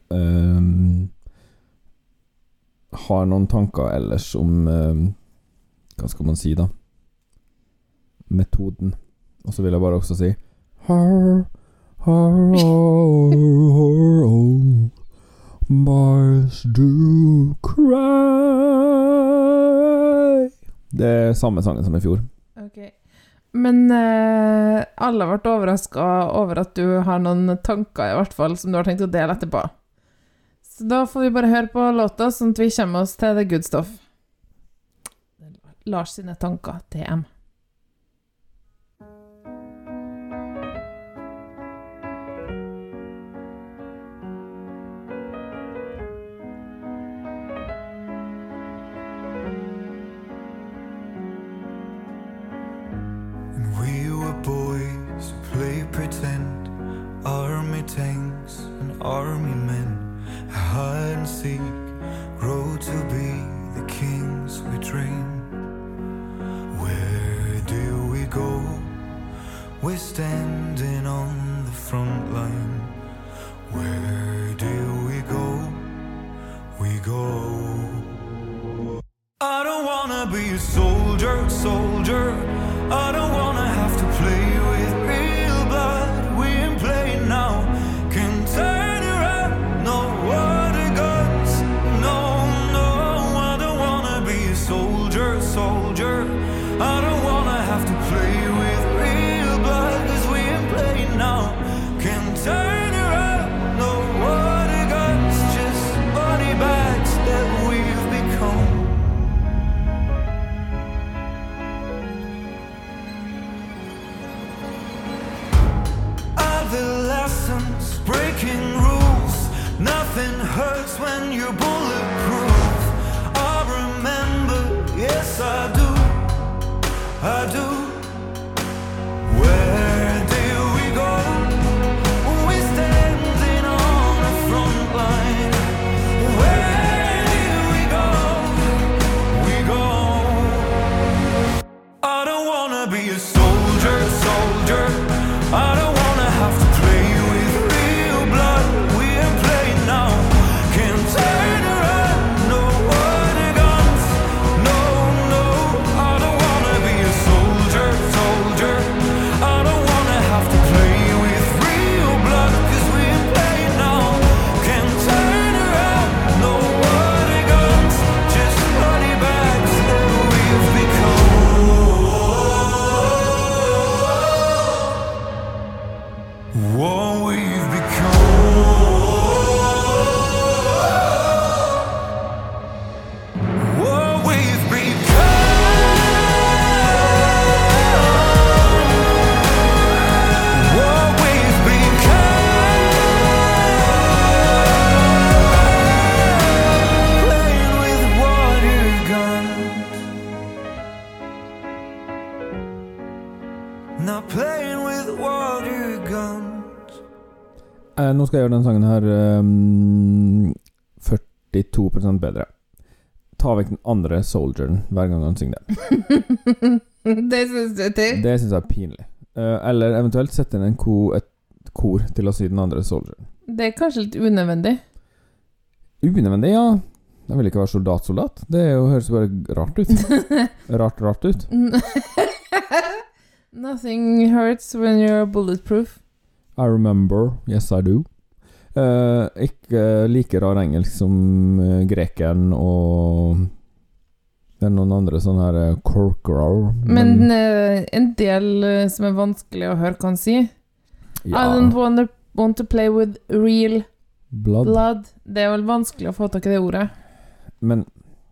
Har noen tanker ellers om hva skal man si da? Metoden. Og så vil jeg bare også si Mars do cry. Det er samme sangen som i fjor. Ok. Men alle har vært overrasket over at du har noen tanker i hvert fall som du har tenkt å dele etterpå. Så da får vi bare høre på låta sånn at vi kommer oss til The Good Stuff. Lars sine tanker, TM. Pretend army tanks and army men hide and seek, grow to be the kings we dream. Where do we go? We're standing on the front line. Where do we go? We go. I don't wanna be a soldier, soldier. I don't wanna have to play with real blood. We ain't playing now. Can turn around, no water guns. No, no, I don't wanna be a soldier, soldier. I don't wanna have to play with real blood. 'Cause we ain't playing now. Can turn around, no water guns. Just money bags. breaking rules. Nothing hurts when you're bulletproof. I remember, yes I do. Where did we go? We're standing on the front line. Where did we go? We go. I don't wanna be a soldier. I don't wanna have to play with real blood. We ain't playing now. Can't turn around, no water guns. No, I don't wanna be a soldier. I don't wanna have to play with real blood. 'Cause we ain't playing now. Can't turn around, no water guns. Just bloody bags that we've become. What we've become. What we've become. What we've become. Playing with water guns. Not playing with water guns. Nå skal jeg gjøre den sangen her 42% bedre. Ta vekk den andre soldieren hver gang han synger det. Det synes du til? Det synes jeg er pinlig. Eller eventuelt sette inn et kor til å sy den andre soldieren. Det er kanskje litt unødvendig. Unødvendig, ja. Jeg vil ikke være soldat. Det høres bare rart ut. Rart ut. Nothing hurts when you're bulletproof. I remember, yes I do. Ikke like rar engelsk som grekeren og det er noen andre sånne her Corcoran. Men en del som er vanskelig å høre kan si. Ja. I don't want to play with real blood. Det er vel vanskelig å få tak i det ordet. Men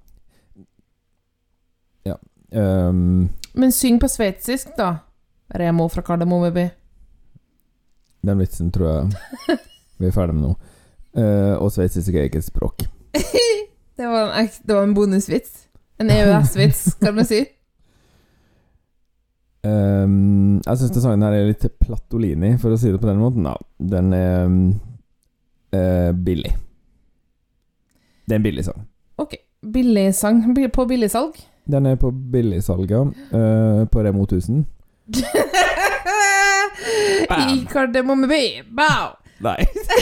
ja. Men syng på sveitsisk da. Remo fra Kardemommeby. Den vitsen tror jeg vi er ferdig med nå. Og sveitsisk er ikke et språk. Det var en bonusvits. En EØS-vits, kan man si. Jeg synes den sangen her er litt Platolini, for å si det på den måten. Ja, den er billig. Det er en billig sang. Ok, billig sang. På billigsalg? Den er på billigsalg, ja. På Remo 1000. I Kardemommeby. Bow! Nei.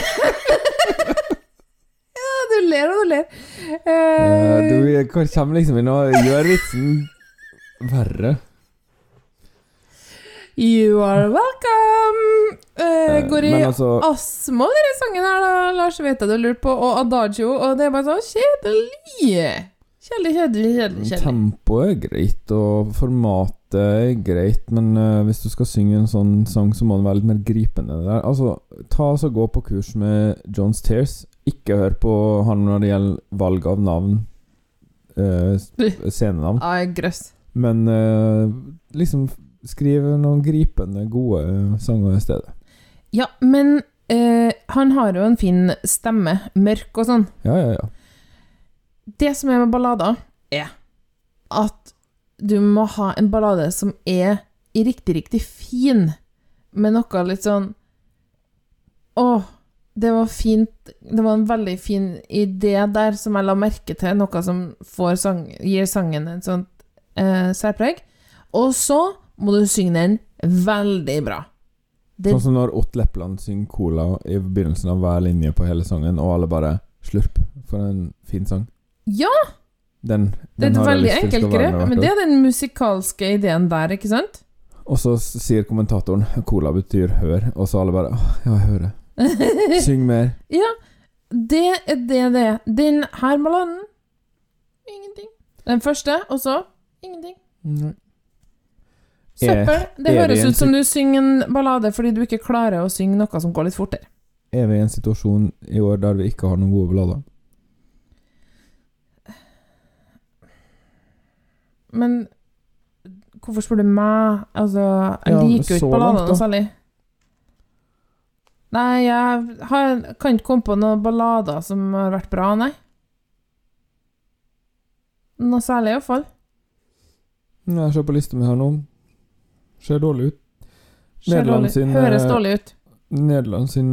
Ja, du ler og du ler. Du kommer liksom inn og gjør vitsen verre. You are welcome. Går i altså, Asmo denne sangen her da, Lars, vet jeg du lurt på, og Adagio, og det er bare sånn kjedelig. Tempoet er greit, og formatet er greit, men hvis du skal synge en sånn sang, så må den være litt mer gripende der. Altså, ta og gå på kurs med John's Tears. Ikke hør på han når det gjelder valg av navn, scenenavn. Ja, grøss. Men liksom skriv noen gripende, gode sanger i stedet. Ja, men han har jo en fin stemme, mørk og sånn. Ja. Det som er med ballader er at du må ha en ballade som er riktig fin, med noe litt sånn det var fint, det var en veldig fin idé der som jeg la merke til, noe som gir sangen en sånn særpreg, og så må du synge den veldig bra. Sånn som når Ott Lepland synger Cola i begynnelsen av hver linje på hele sangen, og alle bare slurp for en fin sang. Ja! Den det er et veldig enkelt grep, men det er den musikalske ideen der, ikke sant? Og så sier kommentatoren Cola betyr hør, og så alle bare ja, jeg hører. Syng mer. Ja, det er det. Den her balladen ingenting. Den første, og så ingenting. Søppel. Det høres ut som du synger en ballade fordi du ikke klarer å synge noe som går litt fortere. Er vi i en situasjon i år der vi ikke har noen gode ballader? Men hvorfor spør du meg? Altså, jeg liker jo ikke balladene særlig. Nei, kan ikke komme på noen ballader som har vært bra, nei. Noe særlig I hvert fall. Jeg ser på listen min her nå. Ser dårlig ut. Nederland sin... Høres dårlig ut. Nederland sin...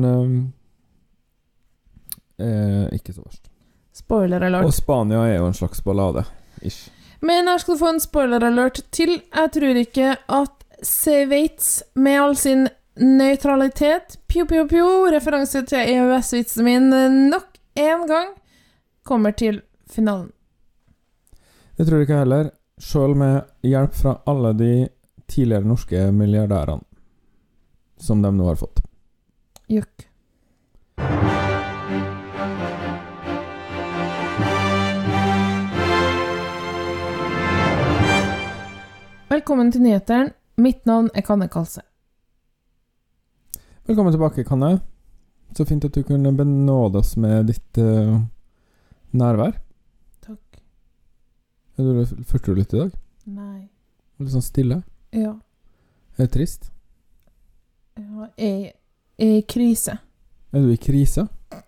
ikke så verst. Spoiler alert. Og Spania jo en slags ballade. Ish. Men her skal du få en spoiler alert til. Jeg tror ikke at Sveits med all sin nøytralitet, referanse til EØS-vitsen min nok en gang, kommer til finalen. Det tror jeg ikke heller, selv med hjelp fra alle de tidligere norske milliardærene som de nå har fått. Jukk. Velkommen til nyheteren. Mitt navn Kanne Kalse. Velkommen tilbake, Kanne. Så fint at du kunne benåde oss med ditt nærvær. Takk. Førte du litt I dag? Nei. Litt sånn stille? Ja. Det trist? Ja, I krise. Du I krise?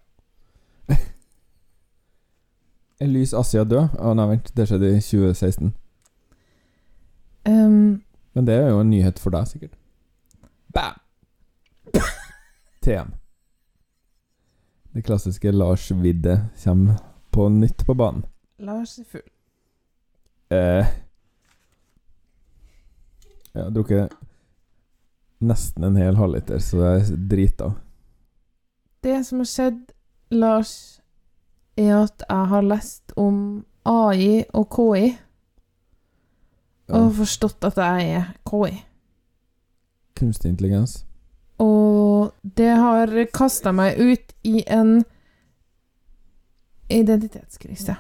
Lys Asia død? Nei, vent, det skjedde I 2016. Men det jo en nyhet for deg, sikkert. Bam! TM. Det klassiske Lars Vidde kommer på nytt på banen. Lars full. Jeg har drukket nesten en hel halvliter, så det drita. Det som har skjedd, Lars, at jeg har lest om AI og KI, og forstått at jeg KI. Kunstig intelligens. Og det har kastet meg ut I en identitetskrise.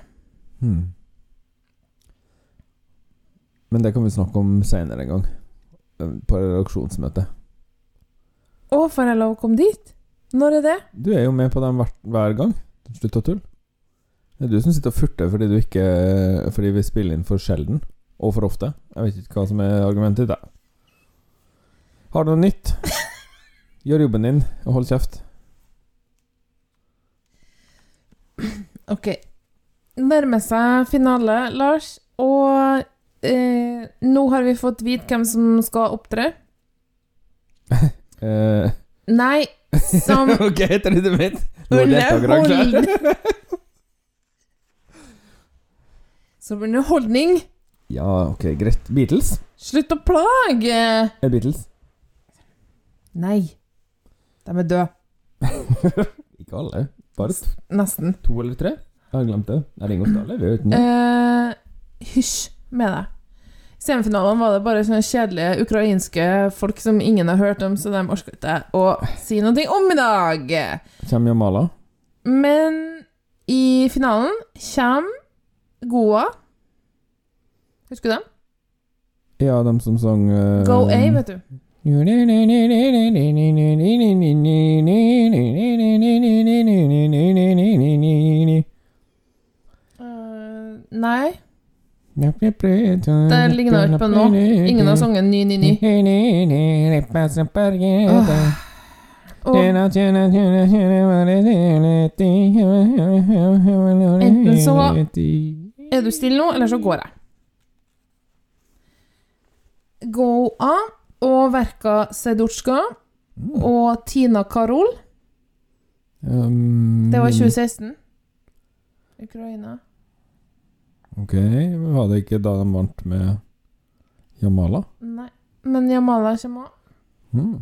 Men det kan vi snakke om senere en gang. På redaksjonsmøte. Får jeg lov å komme dit? Når det? Du jo med på dem hver gang. Slutt å tull. Det du som sitter og furter fordi vi spiller inn for sjelden. Og for ofte. Jeg vet ikke hva som argumentet I det. Har du noe nytt? Gjør jobben din, og hold kjeft. Ok. Nærmer seg finale, Lars. Og nå har vi fått vite hvem som skal opptre. Nei, som... Ok, etter det mitt. Underholdning. Som underholdning. Ja, ok, greit. Beatles? Slutt å plage! Beatles? Nei. De døde. Ikke alle. Bare nesten. 2 eller 3? Jeg har glemt det. Ringo Starr lever jo uten det. Hysj med deg. I semifinalen var det bare sånne kjedelige ukrainske folk som ingen har hørt om, så de orsker ikke å si noe om I dag. Kommer Jamala? Men I finalen kommer Goa. Husker du dem? Ja, de som sang Go A, vet du. Nei. Det ligner ikke på nå. Ingen har sangen ny. Enten så du stille nå, eller så går jeg. Goa og Verka Sedorska og Tina Karol. Det var 2016. Ukraina. Ok, var det ikke da de vant med Jamala? Nei, men Jamala kommer også.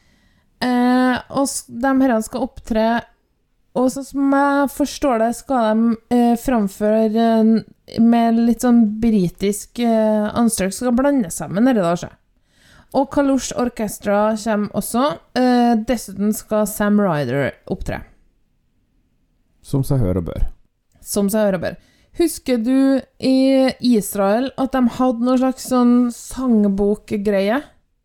Og de herrene skal opptre, og sånn som jeg forstår det, skal de framføre med litt sånn britisk anstrøk, skal blande sammen nede da, så. Og Kalush Orchestra kommer også. Dessuten skal Sam Ryder opptre. Som seg hør og bør. Som seg hør og bør. Husker du I Israel at de hadde noen slags sånn sangbokgreie?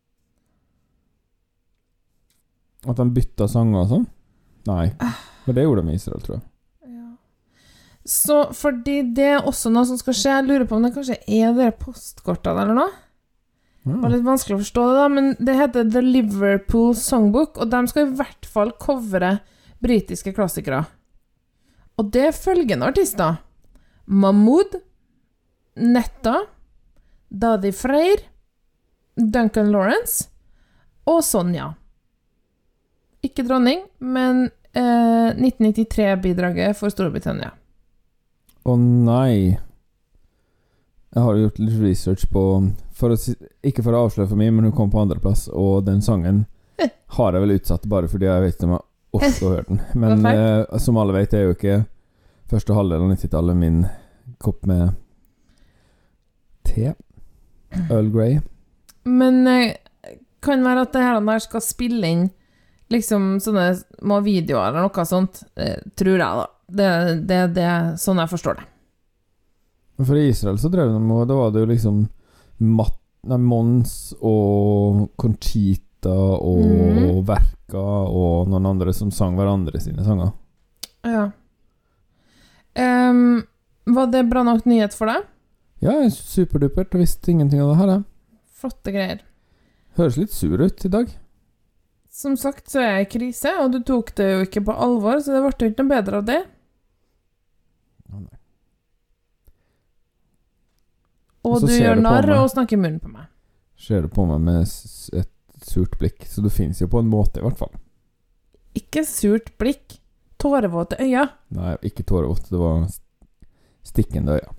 At de bytta sanger og sånn? Nei, men det gjorde de I Israel, tror jeg. Ja. Så fordi det også noe som skal skje, jeg lurer på om det kanskje det postkortene eller noe? Det var litt vanskelig å forstå det da, men det heter The Liverpool Songbook, og de skal i hvert fall covere britiske klassikere. Og det er følgende artister: Mahmood, Netta, Daddy Freyr, Duncan Lawrence og Sonja. Ikke dronning, men 1993-bidraget for Storbritannia. Å nei. Jeg har gjort litt research på ikke for å avsløre for mye, men hun kom på andre plass, og den sangen har jeg vel utsatt bare fordi jeg vet om jeg også har hørt den. Men som alle vet, er jo ikke første halvdel av 90-tallet min kopp med te. Earl Grey. Men kan være at det her der skal spille inn liksom sånne små videoer eller noe sånt, tror jeg da. Det er sånn jeg forstår det. For i Israel så drev de med, da var det jo liksom Mons og Conchita og Verka og noen andre som sang hverandre sine sanger. Ja. Var det bra nok nyhet for deg? Ja, superdupert. Jeg visste ingenting av det her. Flotte greier. Høres litt sur ut i dag. Som sagt så er jeg i krise, og du tok det jo ikke på alvor, så det ble jo ikke noe bedre av det. Og du gjør narr og snakker i munnen på meg. Ser du på meg med et surt blikk, så det finnes jo på en måte i hvert fall. Ikke surt blikk, tårevåte øya. Nei, ikke tårevåte, det var stikkende øya.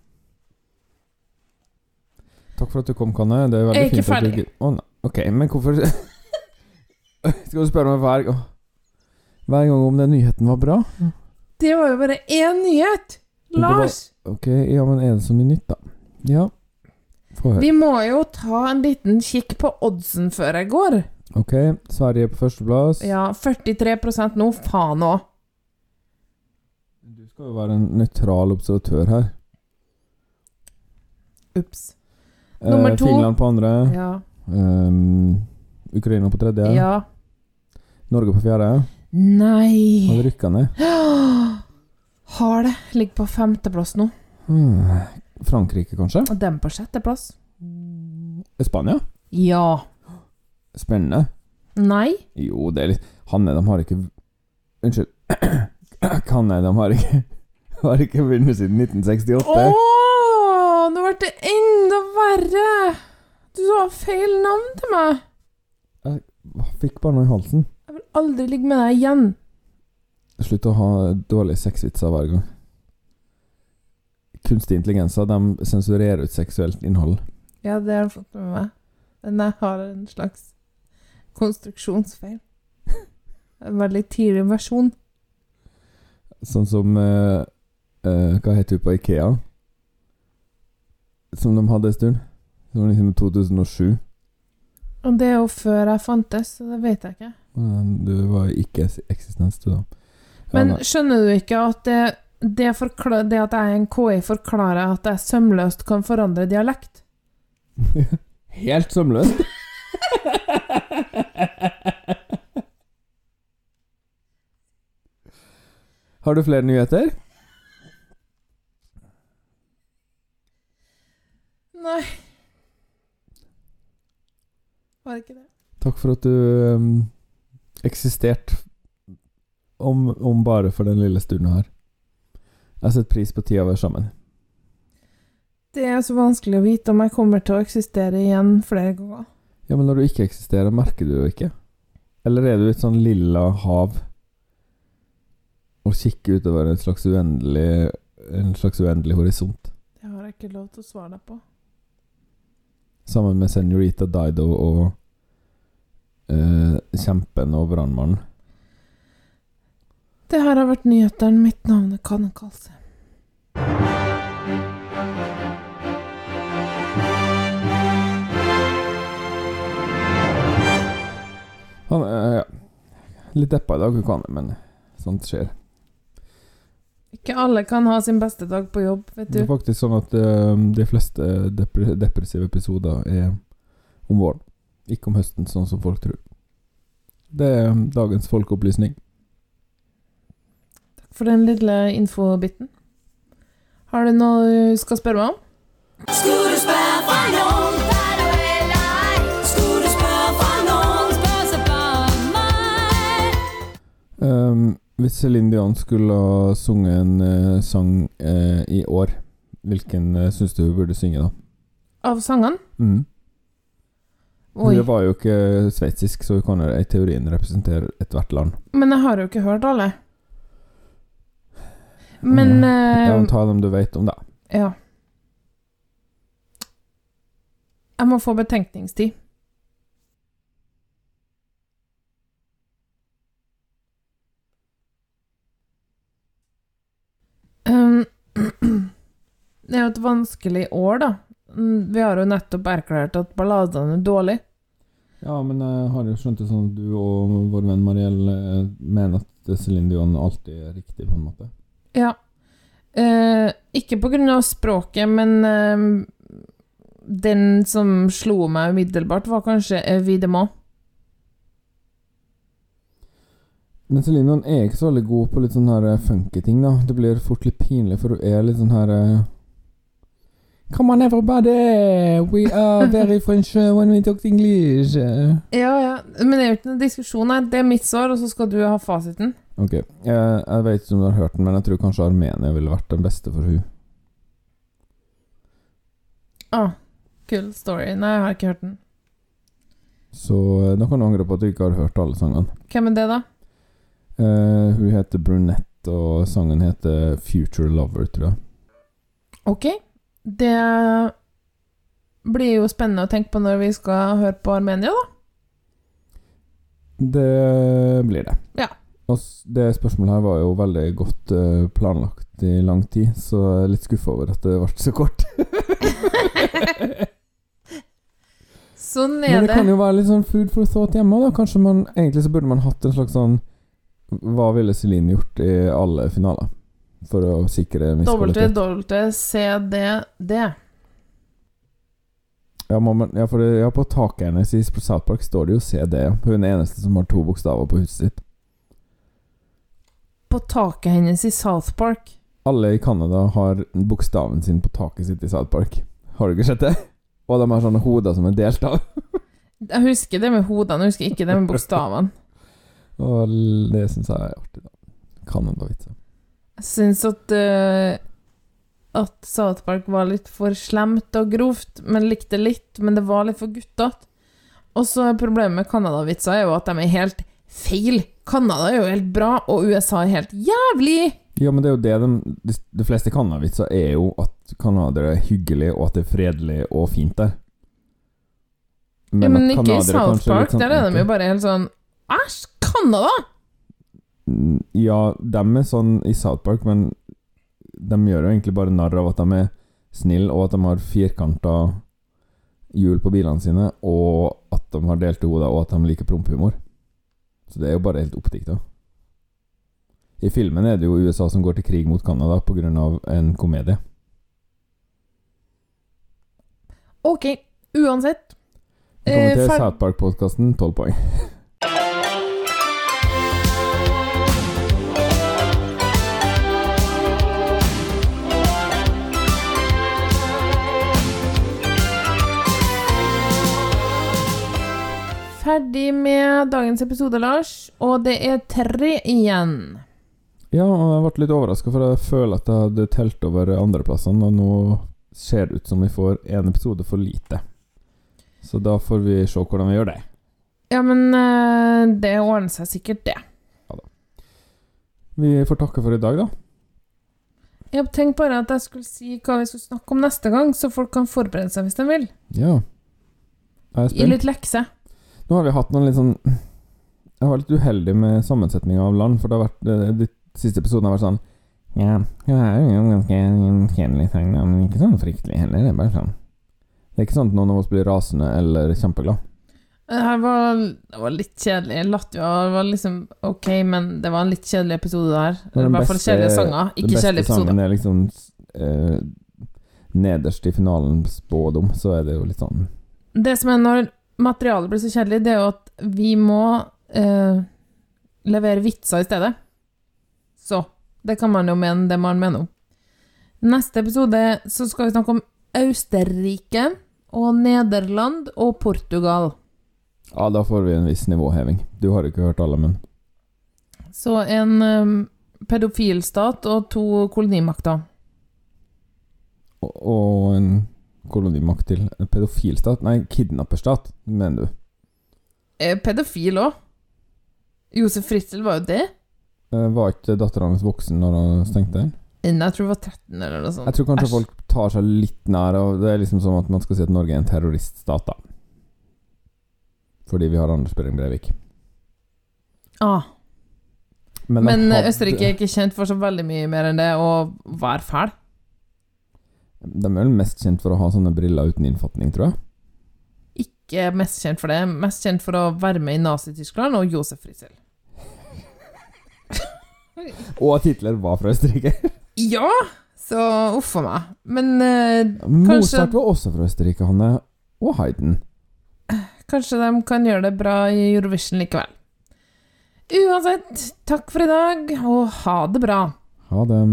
Takk for at du kom, Kanne. Det er veldig fint. Jeg er ikke ferdig. Nei. Ok, men hvorfor... Skal du spørre meg hver gang om den nyheten var bra? Det var jo bare én nyhet, Lars. Ok, ja, men er det så mye nytt da? Ja. Vi må jo ta en liten kikk på oddsen før jeg går. Ok, Sverige på første plass. Ja, 43% nå, faen også. Du skal jo være en nøytral observatør her. Ups. Nummer 2. Finland på andre. Ja. Ukraina på tredje. Ja. Norge på fjerde. Nei. Har det rykket ned? Har det. Ligger på 5. plass nå. Frankrike, kanskje? Og den på 6. plass. Spania? Ja. Spennende. Nei. Jo, det er litt... Hanne, de har ikke... Unnskyld. Hanne, de har ikke vunnet siden 1968. Nå ble det enda verre. Du sa feil navn til meg. Jeg fikk bare noe i halsen. Jeg vil aldri ligge med deg igjen. Slutt å ha dårlige sexvitser hver gang. Kunstig intelligenser, de sensurerer ut seksuelt innhold. Ja, det har jeg fått med meg. Men jeg har en slags konstruksjonsfeil. En veldig tidlig versjon. Sånn som hva heter du på IKEA? Som de hadde en stund. Det var liksom 2007. Og det er jo før jeg fantes, så det vet jeg ikke. Du var ikke eksistens, du da. Ja, men skjønner du ikke at det at jeg er en KI forklarer at jeg sømløst kan forandre dialekt? Helt sømløst? Har du flere nyheter? Nei. Var det ikke det? Takk for at du eksisterte om bare for den lille stunden her. Jeg har sett pris på tida vi er sammen. Det er så vanskelig å vite om jeg kommer til å eksistere igjen flere ganger. Ja, men når du ikke eksisterer, merker du jo ikke. Eller er du et sånn lilla hav og kikker utover en slags uendelig horisont? Det har jeg ikke lov til å svare deg på. Sammen med Senorita Dido og kjempen og brandmannen. Det her har vært nyhetene. Mitt navn er Kanne Kalse. Ja. Litt deppa i dag, Kanne, men sånt skjer. Ikke alle kan ha sin beste dag på jobb, vet du. Det er faktisk sånn at de fleste depressive episoder er om våren. Ikke om høsten, sånn som folk tror. Det er dagens folkeopplysning. Takk for den lille infobiten. Har du noe du skal spørre meg om? Skulle du spørre fra noen, der du eller ei, Hvis Celine Dion skulle ha sunget en sang i år, hvilken synes du burde synge da? Av sangene? Hun var jo ikke sveitsisk, så hun kan jo i teorien representere et hvert land. Men jeg har jo ikke hørt alle. Men Jeg må ta dem du vet om det. Ja. Jeg må få betenkningstid. Det er jo et vanskelig år da. Vi har jo nettopp erklært at balladene er dårlig. Ja, men jeg har jo skjønt det sånn at du og vår venn Marielle mener at Celine Dion alltid er riktig på en måte. Ja. Ikke på grunn av språket, men den som slo meg umiddelbart var kanskje Evidemment. Men Celine Dion er ikke så veldig god på litt sånn her funky ting da. Det blir fort litt pinlig, for hun er litt sånn her Come on everybody, we are very French when we talk English. Ja, men det er jo ikke en diskusjon her. Det er mitt svar, og så skal du ha fasiten. Ok, jeg vet ikke om du har hørt den, men jeg tror kanskje Armenia ville vært den beste for hun. Cool story. Nei, jeg har ikke hørt den. Så da kan du angre på at du ikke har hørt alle sangene. Hvem er det da? Hun heter Brunette, og sangen heter Future Lover, tror jeg. Ok, det blir jo spennende å tenke på når vi skal høre på Armenia da. Det blir det. Ja. Og det spørsmålet her var jo veldig godt planlagt i lang tid, så jeg er litt skuffet over at det ble så kort. Sånn er det. Men det kan jo være litt sånn food for thought hjemme da. Kanskje egentlig så burde man hatt en slags sånn hva ville Celine gjort i alle finaler for å sikre misskvalitet? WWCDD. Ja, på taket hennes i South Park står det jo CD. Hun er den eneste som har 2 bokstaver på huset sitt. På taket hennes i South Park? Alle i Canada har bokstaven sin på taket sitt i South Park. Har du ikke sett det? Og de har sånne hoder som er delt av. Jeg husker det med hodene, jeg husker ikke det med bokstavene. Og det synes jeg er artig da. Canada-vitser. Jeg synes at South Park var litt for slemt og grovt, men likte litt, men det var litt for guttet. Og så problemet med Canada-vitser er jo at de er helt feil. Canada er jo helt bra, og USA er helt jævlig! Ja, men det er jo det de fleste Canada-vitser er jo at kanadere er hyggelig, og at det er fredelig og fint der. Men ikke i South Park, sånn, der er de jo bare helt sånn æsj, Canada! Ja, de er sånn i South Park, men de gjør jo egentlig bare narr av at de er snill, og at de har firkantet hjul på bilene sine, og at de har delte hoder, og at de liker prompehumor. Så det er jo bare helt oppdiktet. I filmen er det jo USA som går til krig mot Canada på grunn av en komedie. Ok, uansett. Velkommen til South Park-podcasten, 12 poeng. Ferdig med dagens episode, Lars, og det er 3 igjen. Ja, og jeg ble litt overrasket, for jeg føler at jeg hadde telt over andreplassen, og nå ser det ut som vi får en episode for lite. Så da får vi se hvordan vi gjør det. Ja, men det ordner seg sikkert det. Ja da. Vi får takke for i dag da. Jeg tenkte bare at jeg skulle si hva vi skulle snakke om neste gang, så folk kan forberede seg hvis de vil. Ja. Jeg er spent. I litt lekse. Nå har vi hatt noen litt sånn Jeg var litt uheldig med sammensetningen av land, for det har vært de siste episodene har vært sånn ja, det er jo ganske kjedelig sang, men ikke sånn fryktelig heller. Det er bare sånn. Det er ikke sånn at noen av oss blir rasende eller kjempeglad. Det var litt kjedelig. Latvia var liksom ok, men det var en litt kjedelig episode der. Det var i hvert fall kjedelige sanger, ikke kjedelige episoder. Den beste sangen er liksom nederst i finalens spådom, så er det jo litt sånn. Det som er når materialet blir så kjedelig, det er jo at vi må levere vitser i stedet. Så, det kan man jo mene det man mener om. Neste episode så skal vi snakke om Østerrike og Nederland og Portugal. Ja, da får vi en viss nivåheving. Du har ikke hørt alle, men Så en pedofilstat og 2 kolonimakter. Og en kolonimakt til en pedofilstat? Nei, kidnapperstat, mener du? Pedofil også. Josef Fritzl var jo det. Var ikke datteren hans voksen når han stengte den? Jeg tror det var 13 eller noe sånt. Jeg tror kanskje folk tar seg litt nær, og det liksom som at man skal si at Norge en terroriststat da. Fordi vi har Anders Behring Breivik. Men Østerrike ikke kjent for så veldig mye mer enn det, og være fæl. De vel mest kjent for å ha sånne briller uten innfatning, tror jeg. Ikke mest kjent for det. Mest kjent for å være med i Nazi-Tyskland og Josef Fritzl. Og at Hitler var fra Østerrike. Ja, så uffa meg. Men Mozart var også fra Østerrike, Hanne. Og Haydn. Kanskje de kan gjøre det bra i Eurovision likevel. Uansett, takk for i dag, og ha det bra. Ha det.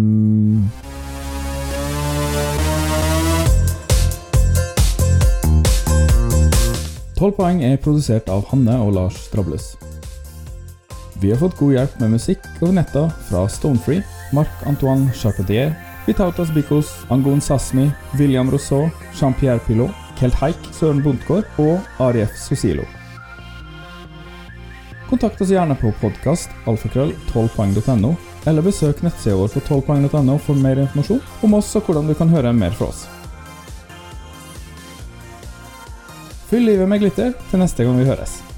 12 poeng produsert av Hanne og Lars Strables. Vi har fått god hjelp med musikk over nettet fra Stonefree, Marc-Antoine Charpentier, Vitautas Bikos, Angon Sasmi, William Rousseau, Jean-Pierre Pilot, Kelt Haik, Søren Bondgaard og Arief Sosilo. Kontakt oss gjerne på podcast@12poeng.no, eller besøk nettsida vår på 12poeng.no for mer informasjon om oss og hvordan du kan høre mer fra oss. Fyll livet med glitter til neste gang vi høres.